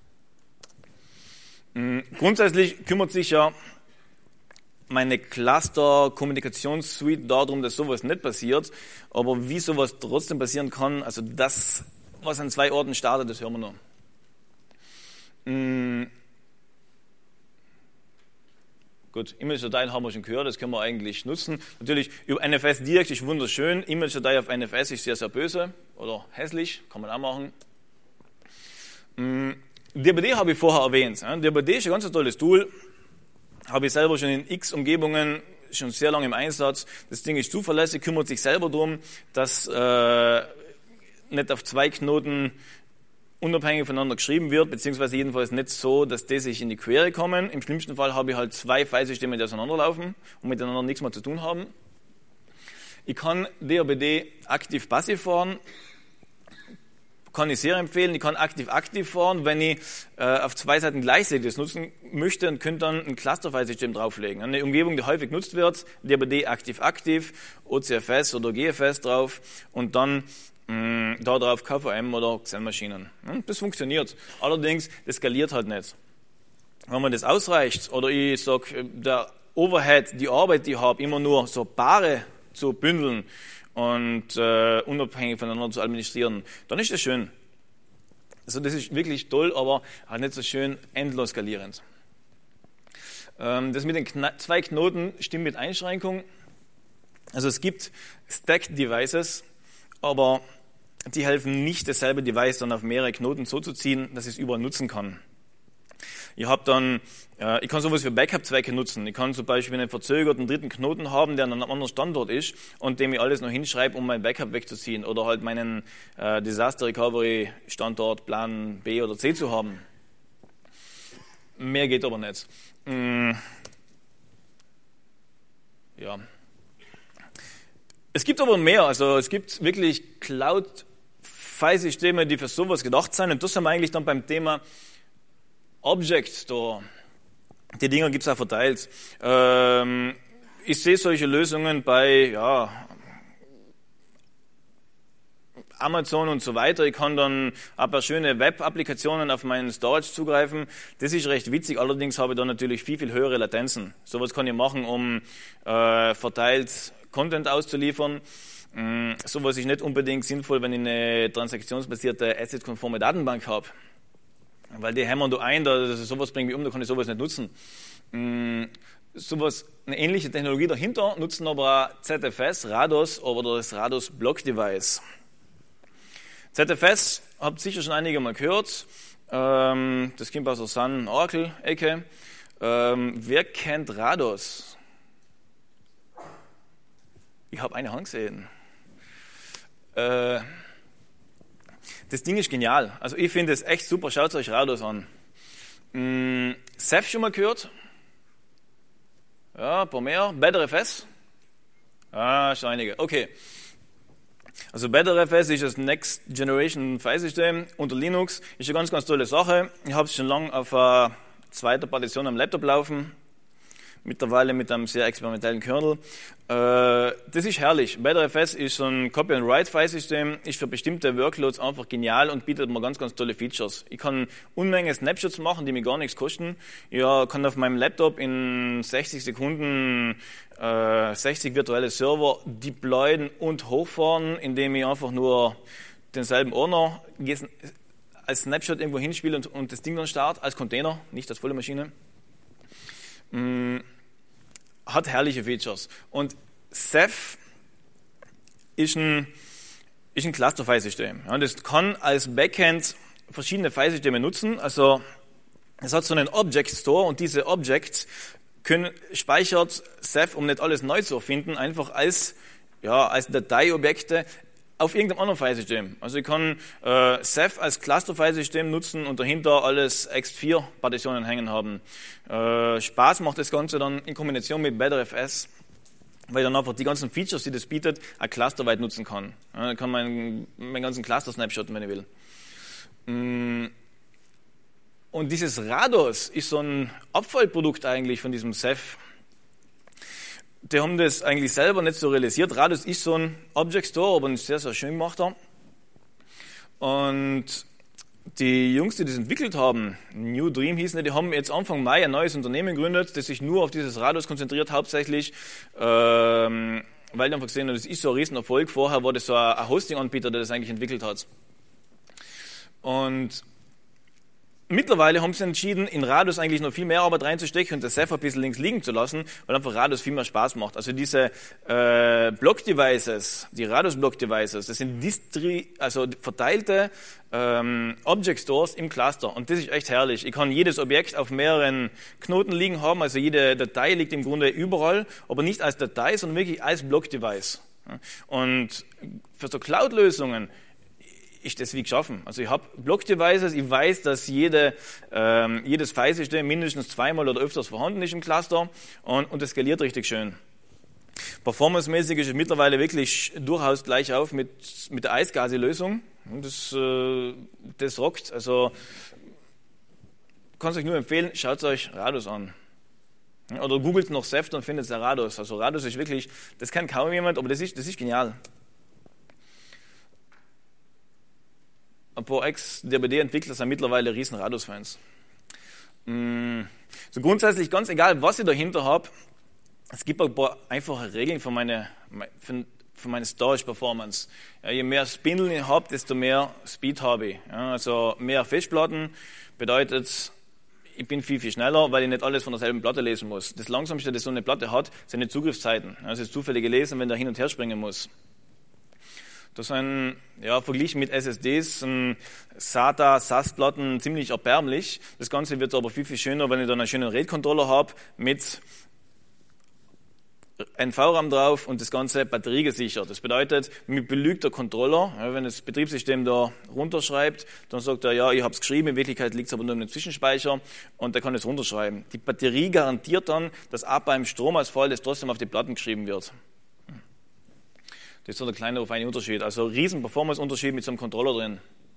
Grundsätzlich kümmert sich ja meine Cluster-Kommunikationssuite darum, dass sowas nicht passiert, aber wie sowas trotzdem passieren kann, also das, was an 2 Orten startet, das hören wir noch. Gut, Image-Dateien haben wir schon gehört, das können wir eigentlich nutzen. Natürlich, über NFS direkt ist wunderschön, Image-Datei auf NFS ist sehr, sehr böse oder hässlich, kann man auch machen. DRBD habe ich vorher erwähnt. DRBD ist ein ganz tolles Tool, habe ich selber schon in x Umgebungen schon sehr lange im Einsatz. Das Ding ist zuverlässig, kümmert sich selber darum, dass nicht auf 2 Knoten unabhängig voneinander geschrieben wird, beziehungsweise jedenfalls nicht so, dass die sich in die Quere kommen. Im schlimmsten Fall habe ich halt 2 Filesysteme, die auseinanderlaufen und miteinander nichts mehr zu tun haben. Ich kann DRBD aktiv-passiv fahren, kann ich sehr empfehlen. Ich kann aktiv-aktiv fahren, wenn ich auf 2 Seiten gleichzeitig das nutzen möchte und könnte dann ein Cluster-File-System drauflegen. Eine Umgebung, die häufig genutzt wird, DRBD aktiv-aktiv, OCFS oder GFS drauf und dann da drauf KVM oder Xen-Maschinen. Das funktioniert. Allerdings, das skaliert halt nicht. Wenn man das ausreicht, oder ich sage, der Overhead, die Arbeit, die ich habe, immer nur so Paare zu bündeln und unabhängig voneinander zu administrieren, dann ist das schön. Also das ist wirklich toll, aber halt nicht so schön endlos skalierend. Das mit den 2 Knoten stimmt mit Einschränkung. Also es gibt Stacked Devices, aber die helfen nicht, dasselbe Device dann auf mehrere Knoten so zu ziehen, dass ich es überall nutzen kann. Ich kann sowas für Backup-Zwecke nutzen. Ich kann zum Beispiel einen verzögerten 3. Knoten haben, der an einem anderen Standort ist und dem ich alles noch hinschreibe, um mein Backup wegzuziehen oder halt meinen Disaster Recovery Standort Plan B oder C zu haben. Mehr geht aber nicht. Ja. Es gibt aber mehr, also es gibt wirklich Cloud-File-Systeme, die für sowas gedacht sind und das haben wir eigentlich dann beim Thema Object Store. Die Dinger gibt es auch verteilt. Ich sehe solche Lösungen bei Amazon und so weiter. Ich kann dann ein paar schöne Web-Applikationen auf meinen Storage zugreifen. Das ist recht witzig, allerdings habe ich da natürlich viel, viel höhere Latenzen. Sowas kann ich machen, um verteilt Content auszuliefern. Sowas ist nicht unbedingt sinnvoll, wenn ich eine transaktionsbasierte, asset-konforme Datenbank habe. weil die hämmern da ein, sowas bringt mich um, da kann ich sowas nicht nutzen. Sowas, eine ähnliche Technologie dahinter nutzen aber auch ZFS, Rados oder das Rados Block Device. ZFS habt sicher schon einige mal gehört. Das kommt aus der Sun Oracle Ecke. Wer kennt Rados? Ich habe eine Hand gesehen. Das Ding ist genial. Also ich finde es echt super. Schaut euch Rados an. Ceph schon mal gehört? Ja, ein paar mehr. BetterFS? Ah, schon einige. Okay. Also BetterFS ist das Next Generation File System unter Linux. Ist eine ganz, ganz tolle Sache. Ich habe es schon lange auf einer zweiten Partition am Laptop laufen. Mittlerweile mit einem sehr experimentellen Kernel. Das ist herrlich. BetterFS ist so ein Copy-and-Write-File-System, ist für bestimmte Workloads einfach genial und bietet mir ganz, ganz tolle Features. Ich kann Unmenge Snapshots machen, die mir gar nichts kosten. Ich kann auf meinem Laptop in 60 Sekunden 60 virtuelle Server deployen und hochfahren, indem ich einfach nur denselben Ordner als Snapshot irgendwo hinspiele und das Ding dann starte, als Container, nicht als volle Maschine. Hat herrliche Features. Und Ceph ist ein Cluster-File-System. Ja, das kann als Backend verschiedene File-Systeme nutzen. Also es hat so einen Object-Store und diese Objects speichert Ceph, um nicht alles neu zu erfinden, einfach als Dateiobjekte auf irgendeinem anderen File-System. Also ich kann Ceph als Cluster-File-System nutzen und dahinter alles X4-Partitionen hängen haben. Spaß macht das Ganze dann in Kombination mit BetterFS, weil ich dann einfach die ganzen Features, die das bietet, auch clusterweit nutzen kann. Dann kann man meinen ganzen Cluster snapshotten, wenn ich will. Und dieses Rados ist so ein Abfallprodukt eigentlich von diesem Ceph. Die haben das eigentlich selber nicht so realisiert. Rados ist so ein Object Store, aber ein sehr, sehr schön gemachter. Und die Jungs, die das entwickelt haben, New Dream hießen die haben jetzt Anfang Mai ein neues Unternehmen gegründet, das sich nur auf dieses Rados konzentriert, hauptsächlich, weil die einfach gesehen haben, das ist so ein Riesenerfolg. Vorher war das so ein Hosting-Anbieter, der das eigentlich entwickelt hat. Und mittlerweile haben sie entschieden, in Rados eigentlich noch viel mehr Arbeit reinzustecken und das Ceph ein bisschen links liegen zu lassen, weil einfach Rados viel mehr Spaß macht. Also diese Block-Devices, die Rados-Block-Devices, das sind verteilte Object-Stores im Cluster und das ist echt herrlich. Ich kann jedes Objekt auf mehreren Knoten liegen haben, also jede Datei liegt im Grunde überall, aber nicht als Datei, sondern wirklich als Block-Device. Und für so Cloud-Lösungen ist das wie geschaffen. Also ich habe Block-Devices, ich weiß, dass jedes File-System mindestens zweimal oder öfters vorhanden ist im Cluster und das skaliert richtig schön. Performance-mäßig ist es mittlerweile wirklich durchaus gleich auf mit der Eisgase-Lösung. Das rockt. Also kann es euch nur empfehlen, schaut euch Rados an. Oder googelt noch Ceph, dann findet ihr Rados. Also Rados ist wirklich, das kennt kaum jemand, aber das ist genial. Ein paar Ex-DBD-Entwickler sind mittlerweile riesen Rados-Fans. So grundsätzlich, ganz egal, was ich dahinter habe, es gibt ein paar einfache Regeln für meine Storage-Performance. Ja, je mehr Spindeln ich habe, desto mehr Speed habe ich. Ja, also mehr Festplatten bedeutet, ich bin viel, viel schneller, weil ich nicht alles von derselben Platte lesen muss. Das Langsamste, das so eine Platte hat, sind die Zugriffszeiten. Das ist zufällig gelesen, wenn der hin und her springen muss. Das sind, verglichen mit SSDs, SATA-SAS-Platten ziemlich erbärmlich. Das Ganze wird aber viel, viel schöner, wenn ich dann einen schönen RAID-Controller habe mit NVRAM drauf und das Ganze batteriegesichert. Das bedeutet, mit belügt der Controller, wenn das Betriebssystem da runterschreibt, dann sagt er, ja, ich habe es geschrieben, in Wirklichkeit liegt es aber nur im Zwischenspeicher und der kann es runterschreiben. Die Batterie garantiert dann, dass ab einem Stromausfall das trotzdem auf die Platten geschrieben wird. Das ist so der kleine feine Unterschied. Also riesen Performance-Unterschied mit so einem Controller drin.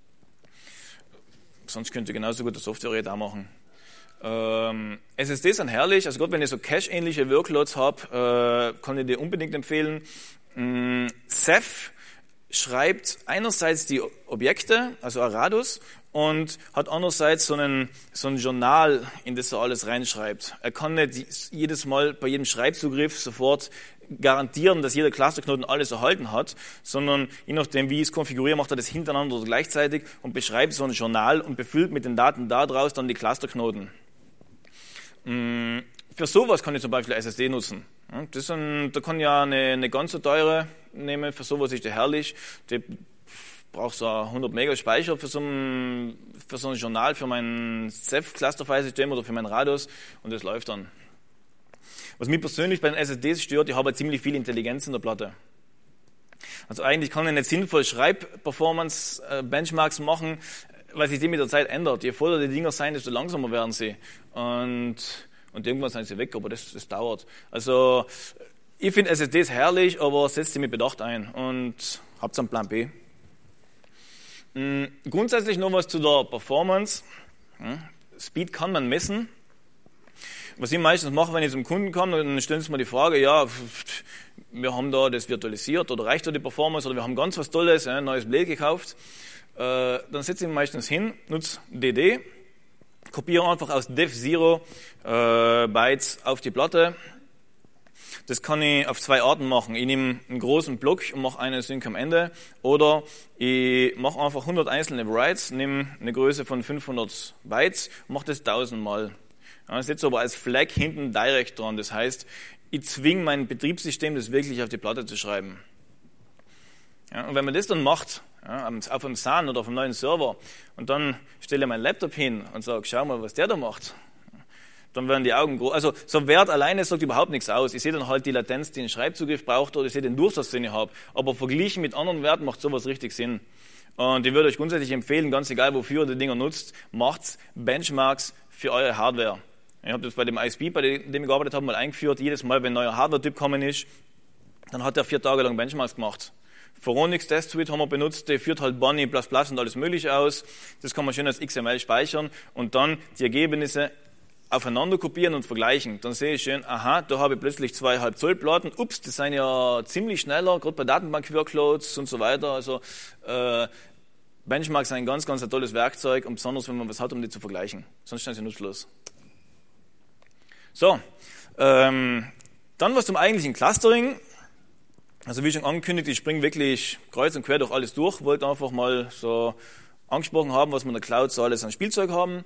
Sonst könnt ihr genauso gut das Software auch machen. SSDs sind herrlich. Also gerade wenn ihr so Cache-ähnliche Workloads habt, kann ich dir unbedingt empfehlen. Ceph schreibt einerseits die Objekte, also Rados, und hat andererseits so ein Journal, in das er alles reinschreibt. Er kann nicht jedes Mal bei jedem Schreibzugriff sofort garantieren, dass jeder Clusterknoten alles erhalten hat, sondern je nachdem, wie ich es konfiguriere, macht er das hintereinander oder gleichzeitig und beschreibt so ein Journal und befüllt mit den Daten daraus dann die Clusterknoten. Für sowas kann ich zum Beispiel SSD nutzen. Da kann ich ja eine ganz so teure nehmen, für sowas ist der herrlich. Die braucht so 100 Mega Speicher für so ein Journal, für mein Ceph-Clusterfile-System oder für mein Radius und das läuft dann. Was mich persönlich bei den SSDs stört, ich habe ziemlich viel Intelligenz in der Platte. Also eigentlich kann ich nicht sinnvoll Schreib-Performance-Benchmarks machen, weil sich die mit der Zeit ändert. Je voller die Dinger sein, desto langsamer werden sie. Und irgendwann sind sie weg, aber das dauert. Also ich finde SSDs herrlich, aber setzt sie mit Bedacht ein und habt einen Plan B. Grundsätzlich noch was zu der Performance. Speed kann man messen. Was ich meistens mache, wenn ich zum Kunden komme, dann stellen sie mir die Frage, ja, wir haben da das virtualisiert oder reicht da die Performance oder wir haben ganz was Tolles, ein neues Blade gekauft. Dann setze ich mich meistens hin, nutze DD, kopiere einfach aus Dev0 Bytes auf die Platte. Das kann ich auf zwei Arten machen. Ich nehme einen großen Block und mache eine Sync am Ende. Oder ich mache einfach 100 einzelne Writes, nehme eine Größe von 500 Bytes und mache das 1000 Mal. Ja, ich setze aber als Flag hinten direkt dran. Das heißt, ich zwinge mein Betriebssystem, das wirklich auf die Platte zu schreiben. Ja, und wenn man das dann macht, ja, auf einem SAN oder auf einem neuen Server, und dann stelle ich meinen Laptop hin und sage, schau mal, was der da macht. Dann werden die Augen groß. Also so Wert alleine sagt überhaupt nichts aus. Ich sehe dann halt die Latenz, die ein Schreibzugriff braucht, oder ich sehe den Durchsatz, den ich habe. Aber verglichen mit anderen Werten macht sowas richtig Sinn. Und ich würde euch grundsätzlich empfehlen, ganz egal wofür ihr die Dinger nutzt, macht Benchmarks für eure Hardware. Ich habe das bei dem ISP, bei dem ich gearbeitet habe, mal eingeführt. Jedes Mal, wenn ein neuer Hardware-Typ gekommen ist, dann hat er 4 Tage lang Benchmarks gemacht. Phoronix Test Suite haben wir benutzt, der führt halt Bunny, ++ und alles mögliche aus. Das kann man schön als XML speichern und dann die Ergebnisse aufeinander kopieren und vergleichen. Dann sehe ich schön, aha, da habe ich plötzlich 2,5 Zoll Platten. Ups, das sind ja ziemlich schneller, gerade bei Datenbank-Workloads und so weiter. Also Benchmarks sind ein ganz, ganz ein tolles Werkzeug und besonders, wenn man was hat, um die zu vergleichen. Sonst sind sie nutzlos. So, dann was zum eigentlichen Clustering. Also wie schon angekündigt, ich springe wirklich kreuz und quer durch alles durch. Wollte einfach mal so angesprochen haben, was wir in der Cloud so alles an Spielzeug haben.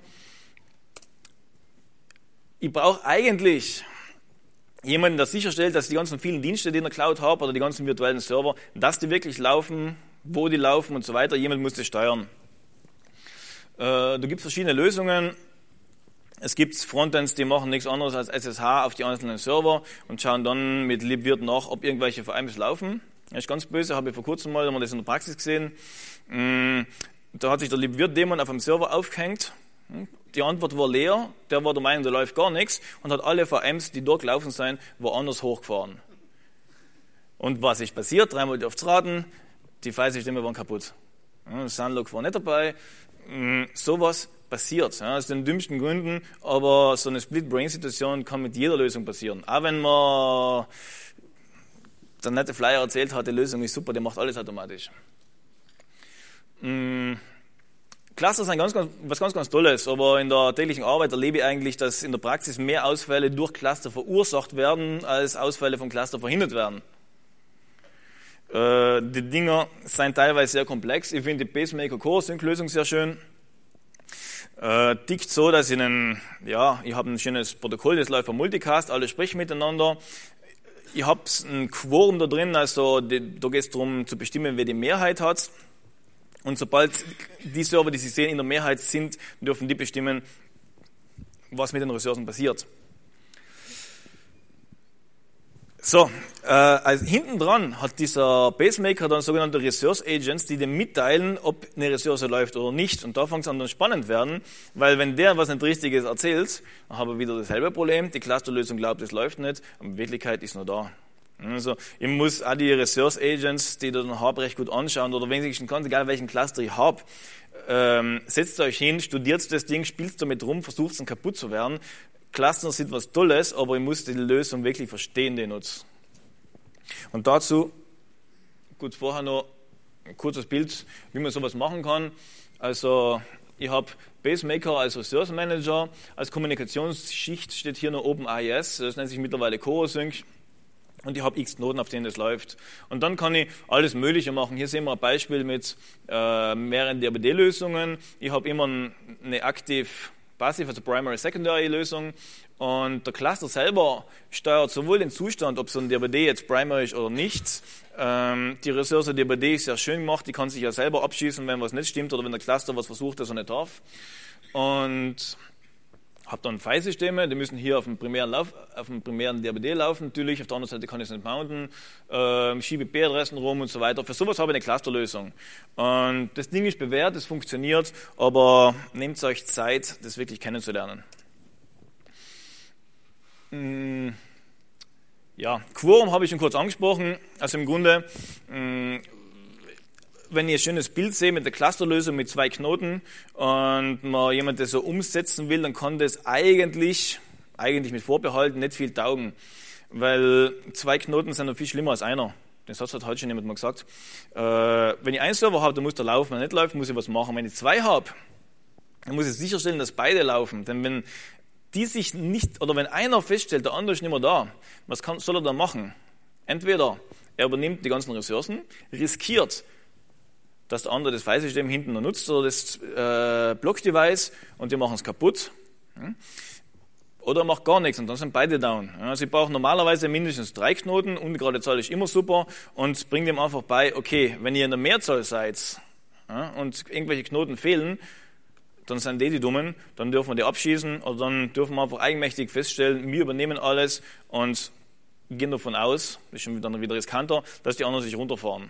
Ich brauche eigentlich jemanden, der sicherstellt, dass die ganzen vielen Dienste, die ich in der Cloud habe, oder die ganzen virtuellen Server, dass die wirklich laufen, wo die laufen und so weiter. Jemand muss das steuern. Da gibt es verschiedene Lösungen. Es gibt Frontends, die machen nichts anderes als SSH auf die einzelnen Server und schauen dann mit libvirt nach, ob irgendwelche VMs laufen. Das ist ganz böse, habe ich vor kurzem mal, haben wir das in der Praxis gesehen. Da hat sich der libvirt-Dämon auf einem Server aufgehängt. Die Antwort war leer, der war der Meinung, da läuft gar nichts und hat alle VMs, die dort gelaufen sind, woanders hochgefahren. Und was ist passiert? 3-mal dürft's raten, die Filesysteme waren kaputt. Sunlog war nicht dabei. Sowas passiert, ja, aus den dümmsten Gründen, aber so eine Split-Brain-Situation kann mit jeder Lösung passieren. Auch wenn man der nette Flyer erzählt hat, die Lösung ist super, der macht alles automatisch. Cluster sind was ganz Tolles, aber in der täglichen Arbeit erlebe ich eigentlich, dass in der Praxis mehr Ausfälle durch Cluster verursacht werden, als Ausfälle von Cluster verhindert werden. Die Dinger sind teilweise sehr komplex. Ich finde die Pacemaker Core Sync-Lösung sehr schön. Tickt so, dass ich ich habe ein schönes Protokoll, das läuft vom Multicast, alle sprechen miteinander. Ich habe ein Quorum da drin, also da geht es darum zu bestimmen, wer die Mehrheit hat. Und sobald die Server, die Sie sehen, in der Mehrheit sind, dürfen die bestimmen, was mit den Ressourcen passiert. So, also hinten dran hat dieser Pacemaker dann sogenannte Resource Agents, die dem mitteilen, ob eine Ressource läuft oder nicht. Und da fängt es an dann spannend werden, weil wenn der was nicht Richtiges erzählt, dann haben wir wieder dasselbe Problem. Die Clusterlösung glaubt, es läuft nicht, aber in Wirklichkeit ist nur da. Also ich muss auch die Resource Agents, die ich dann habe, recht gut anschauen oder wenn ich kann, egal welchen Cluster ich habe, setzt euch hin, studiert das Ding, spielt damit rum, versucht es kaputt zu werden. Cluster sind was Tolles, aber ich muss die Lösung wirklich verstehen, die ich nutze. Und dazu, gut, vorher noch ein kurzes Bild, wie man sowas machen kann. Also ich habe Pacemaker als Resource Manager, als Kommunikationsschicht steht hier noch OpenAIS, das nennt sich mittlerweile CoreSync. Und ich habe x Knoten, auf denen das läuft. Und dann kann ich alles Mögliche machen. Hier sehen wir ein Beispiel mit mehreren DRBD-Lösungen. Ich habe immer eine aktiv-passiv, also Primary-Secondary-Lösung. Und der Cluster selber steuert sowohl den Zustand, ob so ein DRBD jetzt Primary ist oder nicht. Die Ressource DRBD ist sehr schön gemacht. Die kann sich ja selber abschießen, wenn was nicht stimmt oder wenn der Cluster was versucht, das er nicht darf. Und habe dann Filesysteme, die müssen hier auf dem primären DRBD laufen, natürlich, auf der anderen Seite kann ich es nicht mounten, schiebe IP-Adressen rum und so weiter. Für sowas habe ich eine Clusterlösung. Und das Ding ist bewährt, es funktioniert, aber nehmt euch Zeit, das wirklich kennenzulernen. Ja, Quorum habe ich schon kurz angesprochen. Also im Grunde, wenn ich ein schönes Bild sehe mit der Clusterlösung mit 2 Knoten und man jemand das so umsetzen will, dann kann das eigentlich mit Vorbehalten nicht viel taugen, weil 2 Knoten sind noch viel schlimmer als einer. Den Satz hat heute schon jemand mal gesagt. Wenn ich einen Server habe, dann muss der laufen. Wenn er nicht läuft, muss ich was machen. Wenn ich 2 habe, dann muss ich sicherstellen, dass beide laufen. Denn wenn die sich nicht, oder wenn einer feststellt, der andere ist nicht mehr da, soll er dann machen? Entweder er übernimmt die ganzen Ressourcen, riskiert, dass der andere das Filesystem hinten noch nutzt oder das Block-Device und die machen es kaputt. Oder er macht gar nichts und dann sind beide down. Sie brauchen normalerweise mindestens 3 Knoten, ungerade Zahl ist immer super und bringt ihm einfach bei, okay, wenn ihr in der Mehrzahl seid und irgendwelche Knoten fehlen, dann sind die Dummen, dann dürfen wir die abschießen oder dann dürfen wir einfach eigenmächtig feststellen, wir übernehmen alles und gehen davon aus, das ist schon wieder riskanter, dass die anderen sich runterfahren.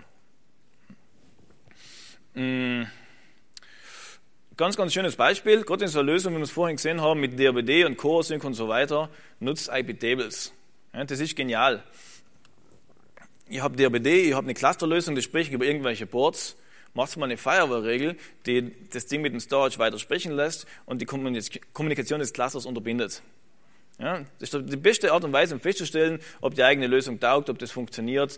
Ganz, ganz schönes Beispiel, gerade in so einer Lösung, wie wir es vorhin gesehen haben, mit DRBD und Core-Sync und so weiter, nutzt IP-Tables. Ja, das ist genial. Ich habe DRBD, ich habe eine Clusterlösung, die spreche ich über irgendwelche Ports, macht mal eine Firewall-Regel, die das Ding mit dem Storage weiter sprechen lässt und die Kommunikation des Clusters unterbindet. Ja, das ist die beste Art und Weise, um festzustellen, ob die eigene Lösung taugt, ob das funktioniert.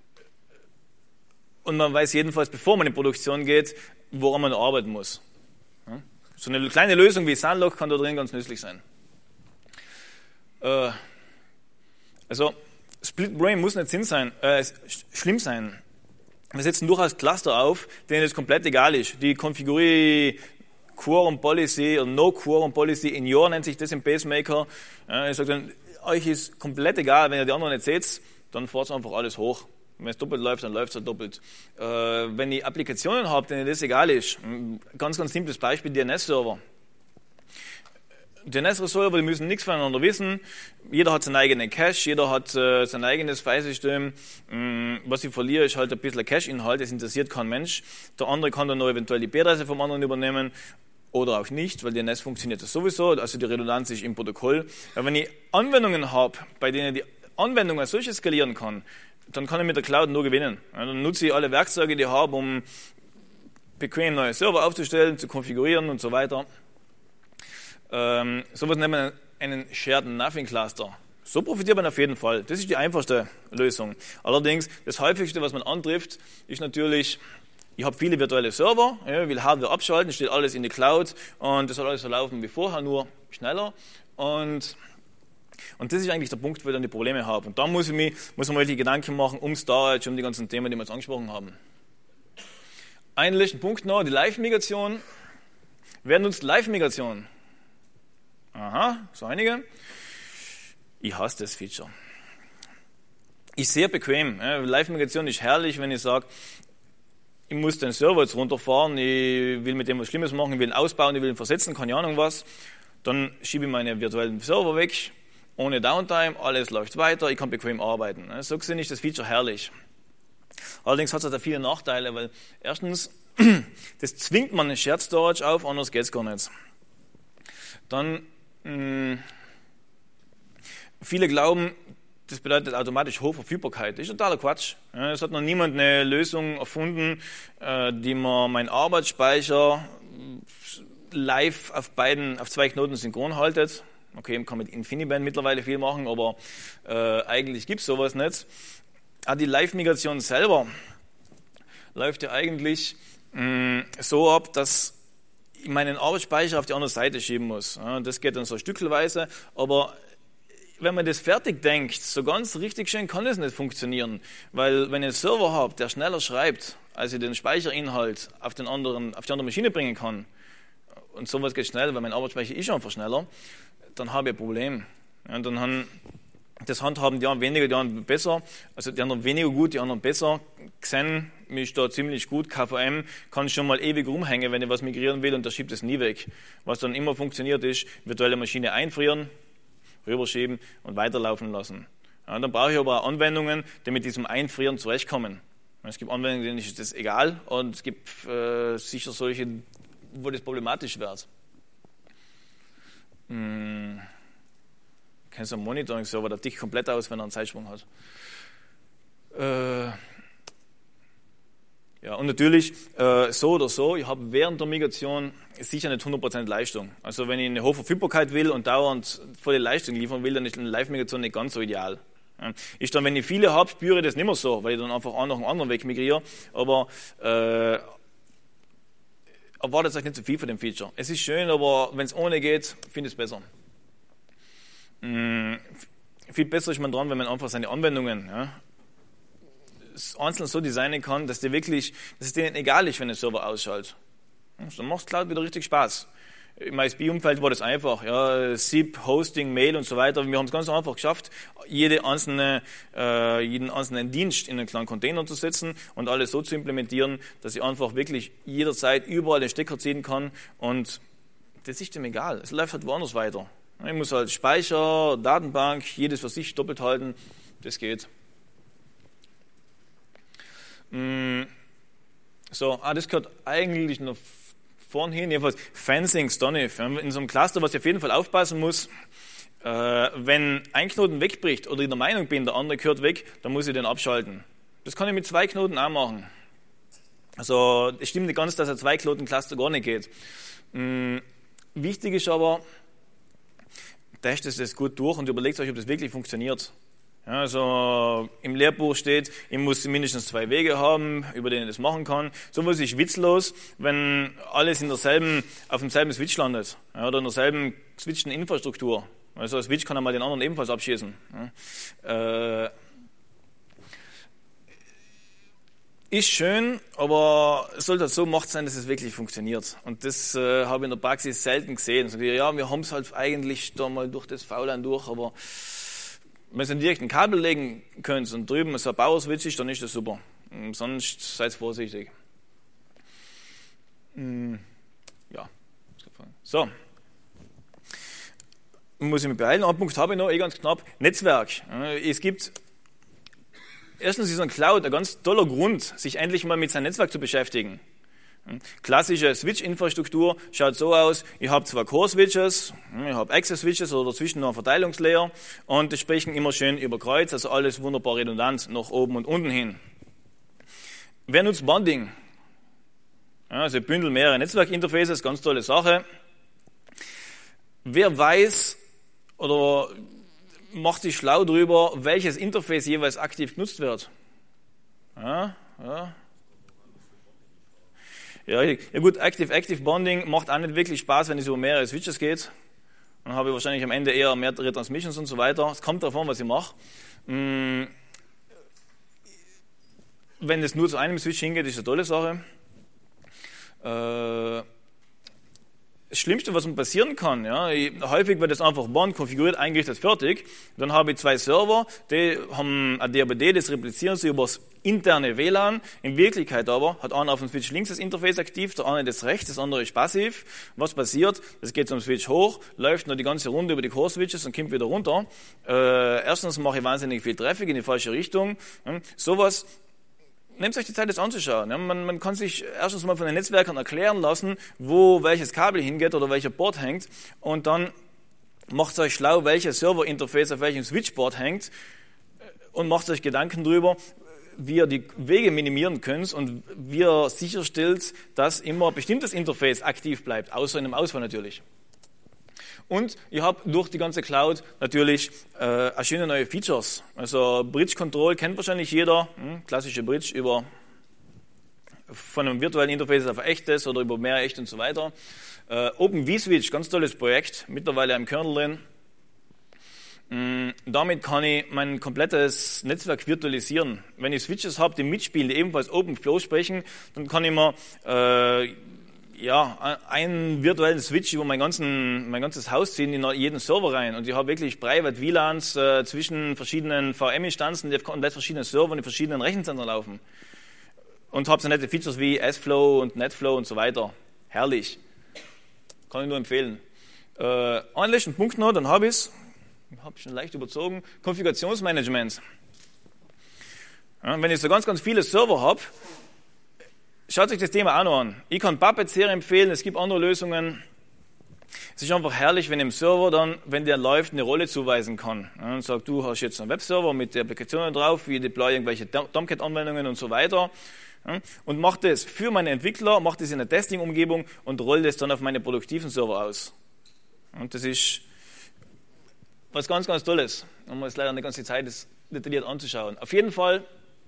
Und man weiß jedenfalls, bevor man in Produktion geht, woran man arbeiten muss. Ja? So eine kleine Lösung wie Sunlock kann da drin ganz nützlich sein. Also Split Brain muss nicht schlimm sein. Wir setzen durchaus Cluster auf, denen es komplett egal ist. Die konfiguriere Quorum Policy oder No Quorum Policy in Your nennt sich das im Pacemaker. Ich sage dann, euch ist komplett egal, wenn ihr die anderen nicht seht, dann fahrt einfach alles hoch. Wenn es doppelt läuft, dann läuft es halt doppelt. Wenn ihr Applikationen habt, denen das egal ist, ganz, ganz simples Beispiel, DNS-Server. DNS-Server, die müssen nichts voneinander wissen. Jeder hat seinen eigenen Cache, jeder hat sein eigenes Filesystem. Was ich verliere, ist halt ein bisschen Cache-Inhalt, das interessiert kein Mensch. Der andere kann dann noch eventuell die IP-Adresse vom anderen übernehmen oder auch nicht, weil DNS funktioniert das sowieso, also die Redundanz ist im Protokoll. Aber wenn ich Anwendungen habe, bei denen die Anwendung als solches skalieren kann, dann kann ich mit der Cloud nur gewinnen. Dann nutze ich alle Werkzeuge, die ich habe, um bequem neue Server aufzustellen, zu konfigurieren und so weiter. Sowas nennt man einen Shared Nothing Cluster. So profitiert man auf jeden Fall. Das ist die einfachste Lösung. Allerdings, das häufigste, was man antrifft, ist natürlich, ich habe viele virtuelle Server, ich will Hardware abschalten, steht alles in die Cloud und das soll alles so laufen wie vorher, nur schneller. Und das ist eigentlich der Punkt, wo ich dann die Probleme habe. Und da muss man mal die Gedanken machen um Storage, um die ganzen Themen, die wir jetzt angesprochen haben. Einen letzten Punkt noch, die Live-Migration. Wer nutzt Live-Migration? Aha, so einige. Ich hasse das Feature. Ist sehr bequem. Live-Migration ist herrlich, wenn ich sage, ich muss den Server jetzt runterfahren, ich will mit dem was Schlimmes machen, ich will ihn ausbauen, ich will ihn versetzen, keine Ahnung was. Dann schiebe ich meine virtuellen Server weg, ohne Downtime, alles läuft weiter, ich kann bequem arbeiten. So gesehen ist das Feature herrlich. Allerdings hat es halt viele Nachteile, weil erstens, das zwingt man einen Shared Storage auf, anders geht es gar nicht. Dann, viele glauben, das bedeutet automatisch Hochverfügbarkeit. Das ist totaler Quatsch. Es hat noch niemand eine Lösung erfunden, die man meinen Arbeitsspeicher live auf 2 Knoten synchron haltet. Okay, man kann mit InfiniBand mittlerweile viel machen, aber eigentlich gibt es sowas nicht. Aber die Live-Migration selber läuft ja eigentlich so ab, dass ich meinen Arbeitsspeicher auf die andere Seite schieben muss. Das geht dann so stückelweise, aber wenn man das fertig denkt, so ganz richtig schön kann es nicht funktionieren. Weil wenn ich einen Server habe, der schneller schreibt, als ich den Speicherinhalt auf die andere Maschine bringen kann, und sowas geht schnell, weil mein Arbeitsspeicher ist einfach schneller, dann habe ich ein Problem. Ja, und dann das handhaben die einen weniger, die anderen besser. Also die anderen weniger gut, die anderen besser. Xen ist da ziemlich gut. KVM kann schon mal ewig rumhängen, wenn ich was migrieren will, und der schiebt es nie weg. Was dann immer funktioniert ist, virtuelle Maschine einfrieren, rüberschieben und weiterlaufen lassen. Ja, dann brauche ich aber auch Anwendungen, die mit diesem Einfrieren zurechtkommen. Es gibt Anwendungen, denen ist das egal, und es gibt sicher solche, wo das problematisch wird. Kennst du einen Monitoring-Server, der dicht komplett aus, wenn er einen Zeitsprung hat. Ja, und natürlich, so oder so, ich habe während der Migration sicher nicht 100% Leistung. Also wenn ich eine hohe Verfügbarkeit will und dauernd volle Leistung liefern will, dann ist eine Live-Migration nicht ganz so ideal. Ja, ist dann, wenn ich viele habe, spüre ich das nicht mehr so, weil ich dann einfach auch noch einen anderen Weg migriere. Aber erwartet euch nicht zu viel von dem Feature. Es ist schön, aber wenn es ohne geht, finde ich es besser. Viel besser ist man dran, wenn man einfach seine Anwendungen einzeln so designen kann, dass es denen egal ist, wenn der Server ausschaltet. Dann macht Cloud wieder richtig Spaß. Im ISP-Umfeld war das einfach. Ja, SIP, Hosting, Mail und so weiter. Wir haben es ganz einfach geschafft, jeden einzelnen Dienst in einen kleinen Container zu setzen und alles so zu implementieren, dass ich einfach wirklich jederzeit überall den Stecker ziehen kann, und das ist dem egal. Es läuft halt woanders weiter. Ich muss halt Speicher, Datenbank, jedes für sich doppelt halten. Das geht. So, das gehört eigentlich noch vorhin hin. Jedenfalls Fencing, Stonif. In so einem Cluster, was ich auf jeden Fall aufpassen muss, wenn ein Knoten wegbricht oder ich der Meinung bin, der andere gehört weg, dann muss ich den abschalten. Das kann ich mit 2 Knoten auch machen. Also es stimmt nicht ganz, dass ein 2-Knoten-Cluster gar nicht geht. Wichtig ist aber, testet es gut durch und überlegt euch, ob das wirklich funktioniert. Ja, also im Lehrbuch steht, ich muss mindestens 2 Wege haben, über denen ich das machen kann. Sowas ist witzlos, wenn alles auf demselben Switch landet, ja, oder in derselben switchten Infrastruktur. Also ein Switch kann einmal den anderen ebenfalls abschießen. Ja. Ist schön, aber es sollte halt so gemacht sein, dass es wirklich funktioniert. Und das habe ich in der Praxis selten gesehen. So, ja, wir haben es halt eigentlich da mal durch das VLAN durch, aber wenn ihr direkt ein Kabel legen könnt und drüben so ein Power-Switch ist, dann ist das super. Sonst seid vorsichtig. Ja. So. Muss ich mich beeilen. Einen Punkt habe ich noch, ganz knapp. Netzwerk. Es gibt erstens ist ein Cloud ein ganz toller Grund, sich endlich mal mit seinem Netzwerk zu beschäftigen. Klassische Switch-Infrastruktur schaut so aus, ich habe 2 Core-Switches, ich habe Access-Switches oder dazwischen noch ein Verteilungslayer, und die sprechen immer schön über Kreuz, also alles wunderbar redundant, nach oben und unten hin. Wer nutzt Bonding? Ja, also bündeln mehrere Netzwerkinterfaces, ganz tolle Sache. Wer weiß oder macht sich schlau darüber, welches Interface jeweils aktiv genutzt wird? Ja gut, Active Bonding macht auch nicht wirklich Spaß, wenn es über mehrere Switches geht. Dann habe ich wahrscheinlich am Ende eher mehr Retransmissions und so weiter. Es kommt darauf an, was ich mache. Wenn es nur zu einem Switch hingeht, ist es eine tolle Sache. Das Schlimmste, was passieren kann, ja, häufig wird das einfach Bond konfiguriert, eingerichtet, fertig. Dann habe ich 2 Server, die haben ein DHBD, das replizieren sie über das interne WLAN. In Wirklichkeit aber hat einer auf dem Switch links das Interface aktiv, der andere das rechts, das andere ist passiv. Was passiert? Das geht zum Switch hoch, läuft noch die ganze Runde über die Core-Switches und kommt wieder runter. Erstens mache ich wahnsinnig viel Traffic in die falsche Richtung. Sowas. Nehmt euch die Zeit, das anzuschauen. Ja, man kann sich erstens mal von den Netzwerkern erklären lassen, wo welches Kabel hingeht oder welcher Port hängt, und dann macht euch schlau, welches Serverinterface auf welchem Switchboard hängt, und macht euch Gedanken darüber, wie ihr die Wege minimieren könnt und wie ihr sicherstellt, dass immer ein bestimmtes Interface aktiv bleibt, außer in einem Ausfall natürlich. Und ich habe durch die ganze Cloud natürlich schöne neue Features. Also Bridge Control kennt wahrscheinlich jeder. Klassische Bridge von einem virtuellen Interface auf ein echtes oder über mehr echt und so weiter. Open vSwitch, ganz tolles Projekt, mittlerweile im Kernel drin. Damit kann ich mein komplettes Netzwerk virtualisieren. Wenn ich Switches habe, die mitspielen, die ebenfalls OpenFlow sprechen, dann kann ich mir einen virtuellen Switch über mein ganzes Haus ziehen in jeden Server rein. Und ich habe wirklich Private WLANs zwischen verschiedenen VM-Instanzen, die auf komplett verschiedenen Servern in verschiedenen Rechenzentren laufen. Und habe so nette Features wie S-Flow und NetFlow und so weiter. Herrlich. Kann ich nur empfehlen. Einen letzten Punkt noch, dann habe ich es. Habe schon leicht überzogen. Konfigurationsmanagement. Ja, wenn ich so ganz, ganz viele Server habe, schaut euch das Thema auch noch an. Ich kann Puppet sehr empfehlen, es gibt andere Lösungen. Es ist einfach herrlich, wenn im Server dann, wenn der läuft, eine Rolle zuweisen kann. Ja, und sagt, du hast jetzt einen Webserver mit Applikationen drauf, wie deploy irgendwelche Tomcat-Anwendungen und so weiter. Ja, und mache das für meine Entwickler, mache das in einer Testing-Umgebung und rolle das dann auf meine produktiven Server aus. Und das ist was ganz, ganz Tolles. Und man ist leider nicht ganz die Zeit, das detailliert anzuschauen. Auf jeden Fall,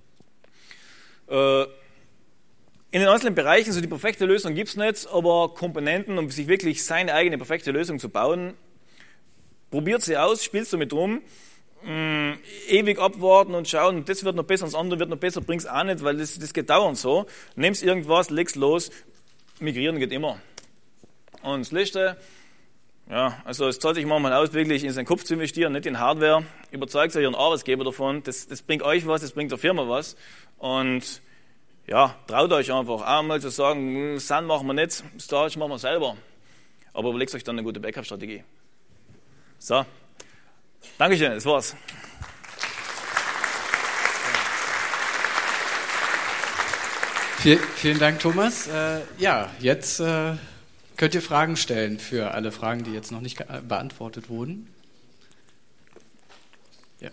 in den einzelnen Bereichen, so die perfekte Lösung gibt es nicht, aber Komponenten, um sich wirklich seine eigene perfekte Lösung zu bauen, probiert sie aus, spielt damit rum, ewig abwarten und schauen, das wird noch besser, das andere wird noch besser, bringt's auch nicht, weil das geht dauernd so. Nimmst irgendwas, legst los, migrieren geht immer. Und das Letzte, ja, also es zahlt sich manchmal aus, wirklich in seinen Kopf zu investieren, nicht in Hardware. Überzeugt euch Ihren Arbeitgeber davon, das bringt euch was, das bringt der Firma was. Und ja, traut euch einfach auch mal zu sagen, Sun machen wir nicht, Storage machen wir selber. Aber überlegt euch dann eine gute Backup-Strategie. So, Dankeschön, das war's. Vielen Dank, Thomas. Jetzt könnt ihr Fragen stellen für alle Fragen, die jetzt noch nicht beantwortet wurden. Ja.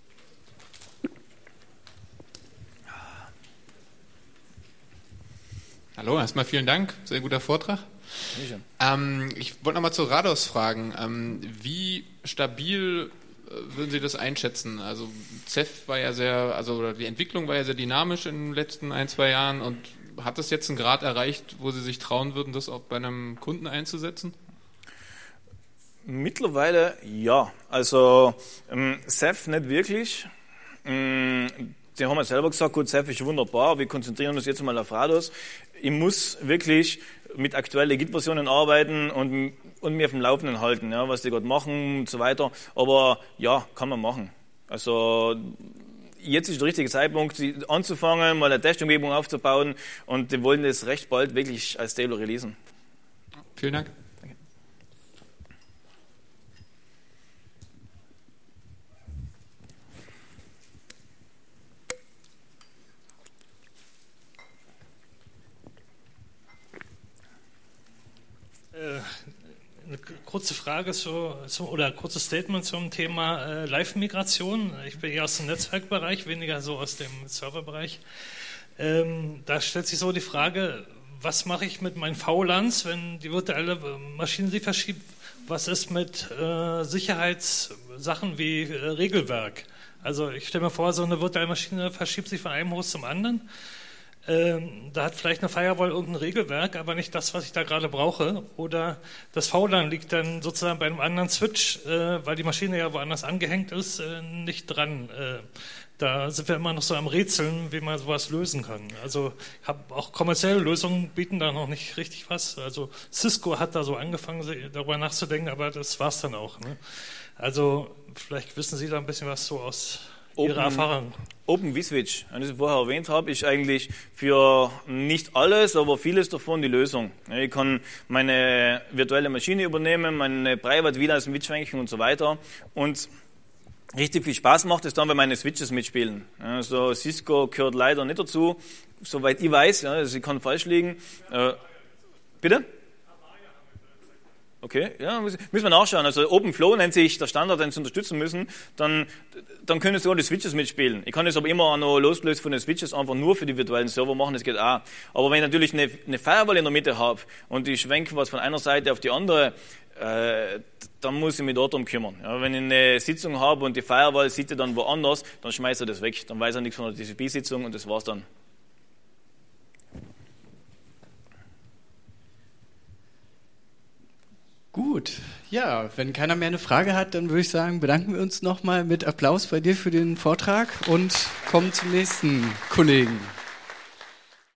Hallo, erstmal vielen Dank, sehr guter Vortrag. Ich wollte nochmal zu Rados fragen. Wie stabil würden Sie das einschätzen? Also Ceph war ja oder die Entwicklung war ja sehr dynamisch in den letzten 1-2 Jahren und hat das jetzt einen Grad erreicht, wo Sie sich trauen würden, das auch bei einem Kunden einzusetzen? Mittlerweile ja. Also Ceph nicht wirklich. Sie haben ja selber gesagt, gut, Ceph ist wunderbar, wir konzentrieren uns jetzt mal auf Rados. Ich muss wirklich mit aktuellen Git-Versionen arbeiten und mir auf dem Laufenden halten, ja, was die gerade machen und so weiter. Aber ja, kann man machen. Also jetzt ist der richtige Zeitpunkt, anzufangen, mal eine Testumgebung aufzubauen und wir wollen das recht bald wirklich als Stable releasen. Vielen Dank. Eine kurze Frage oder kurzes Statement zum Thema Live-Migration. Ich bin eher aus dem Netzwerkbereich, weniger so aus dem Serverbereich. Da stellt sich so die Frage, was mache ich mit meinen VLANs, wenn die virtuelle Maschine sich verschiebt? Was ist mit Sicherheitssachen wie Regelwerk? Also ich stelle mir vor, so eine virtuelle Maschine verschiebt sich von einem Host zum anderen. Da hat vielleicht eine Firewall irgendein Regelwerk, aber nicht das, was ich da gerade brauche. Oder das VLAN liegt dann sozusagen bei einem anderen Switch, weil die Maschine ja woanders angehängt ist, nicht dran. Da sind wir immer noch so am Rätseln, wie man sowas lösen kann. Also auch kommerzielle Lösungen bieten da noch nicht richtig was. Also Cisco hat da so angefangen, darüber nachzudenken, aber das war's dann auch. Ne? Also vielleicht wissen Sie da ein bisschen was so aus Ihrer Erfahrung. Open vSwitch, wie ich vorher erwähnt habe, ist eigentlich für nicht alles, aber vieles davon die Lösung. Ich kann meine virtuelle Maschine übernehmen, meine Private WLANs mitschwenken und so weiter. Und richtig viel Spaß macht es dann, wenn meine Switches mitspielen. Also Cisco gehört leider nicht dazu, soweit ich weiß. Ja, also ich kann falsch liegen. Bitte? Okay, ja, müssen wir nachschauen. Also OpenFlow nennt sich der Standard, den Sie unterstützen müssen. Dann können sogar die Switches mitspielen. Ich kann es aber immer noch losgelöst von den Switches einfach nur für die virtuellen Server machen, das geht auch. Aber wenn ich natürlich eine Firewall in der Mitte habe und ich schwenke was von einer Seite auf die andere, dann muss ich mich dort drum kümmern. Ja, wenn ich eine Sitzung habe und die Firewall sitzt dann woanders, dann schmeißt er das weg. Dann weiß er nichts von der TCP-Sitzung und das war's dann. Gut. Gut, ja, wenn keiner mehr eine Frage hat, dann würde ich sagen, bedanken wir uns nochmal mit Applaus bei dir für den Vortrag und kommen zum nächsten Kollegen.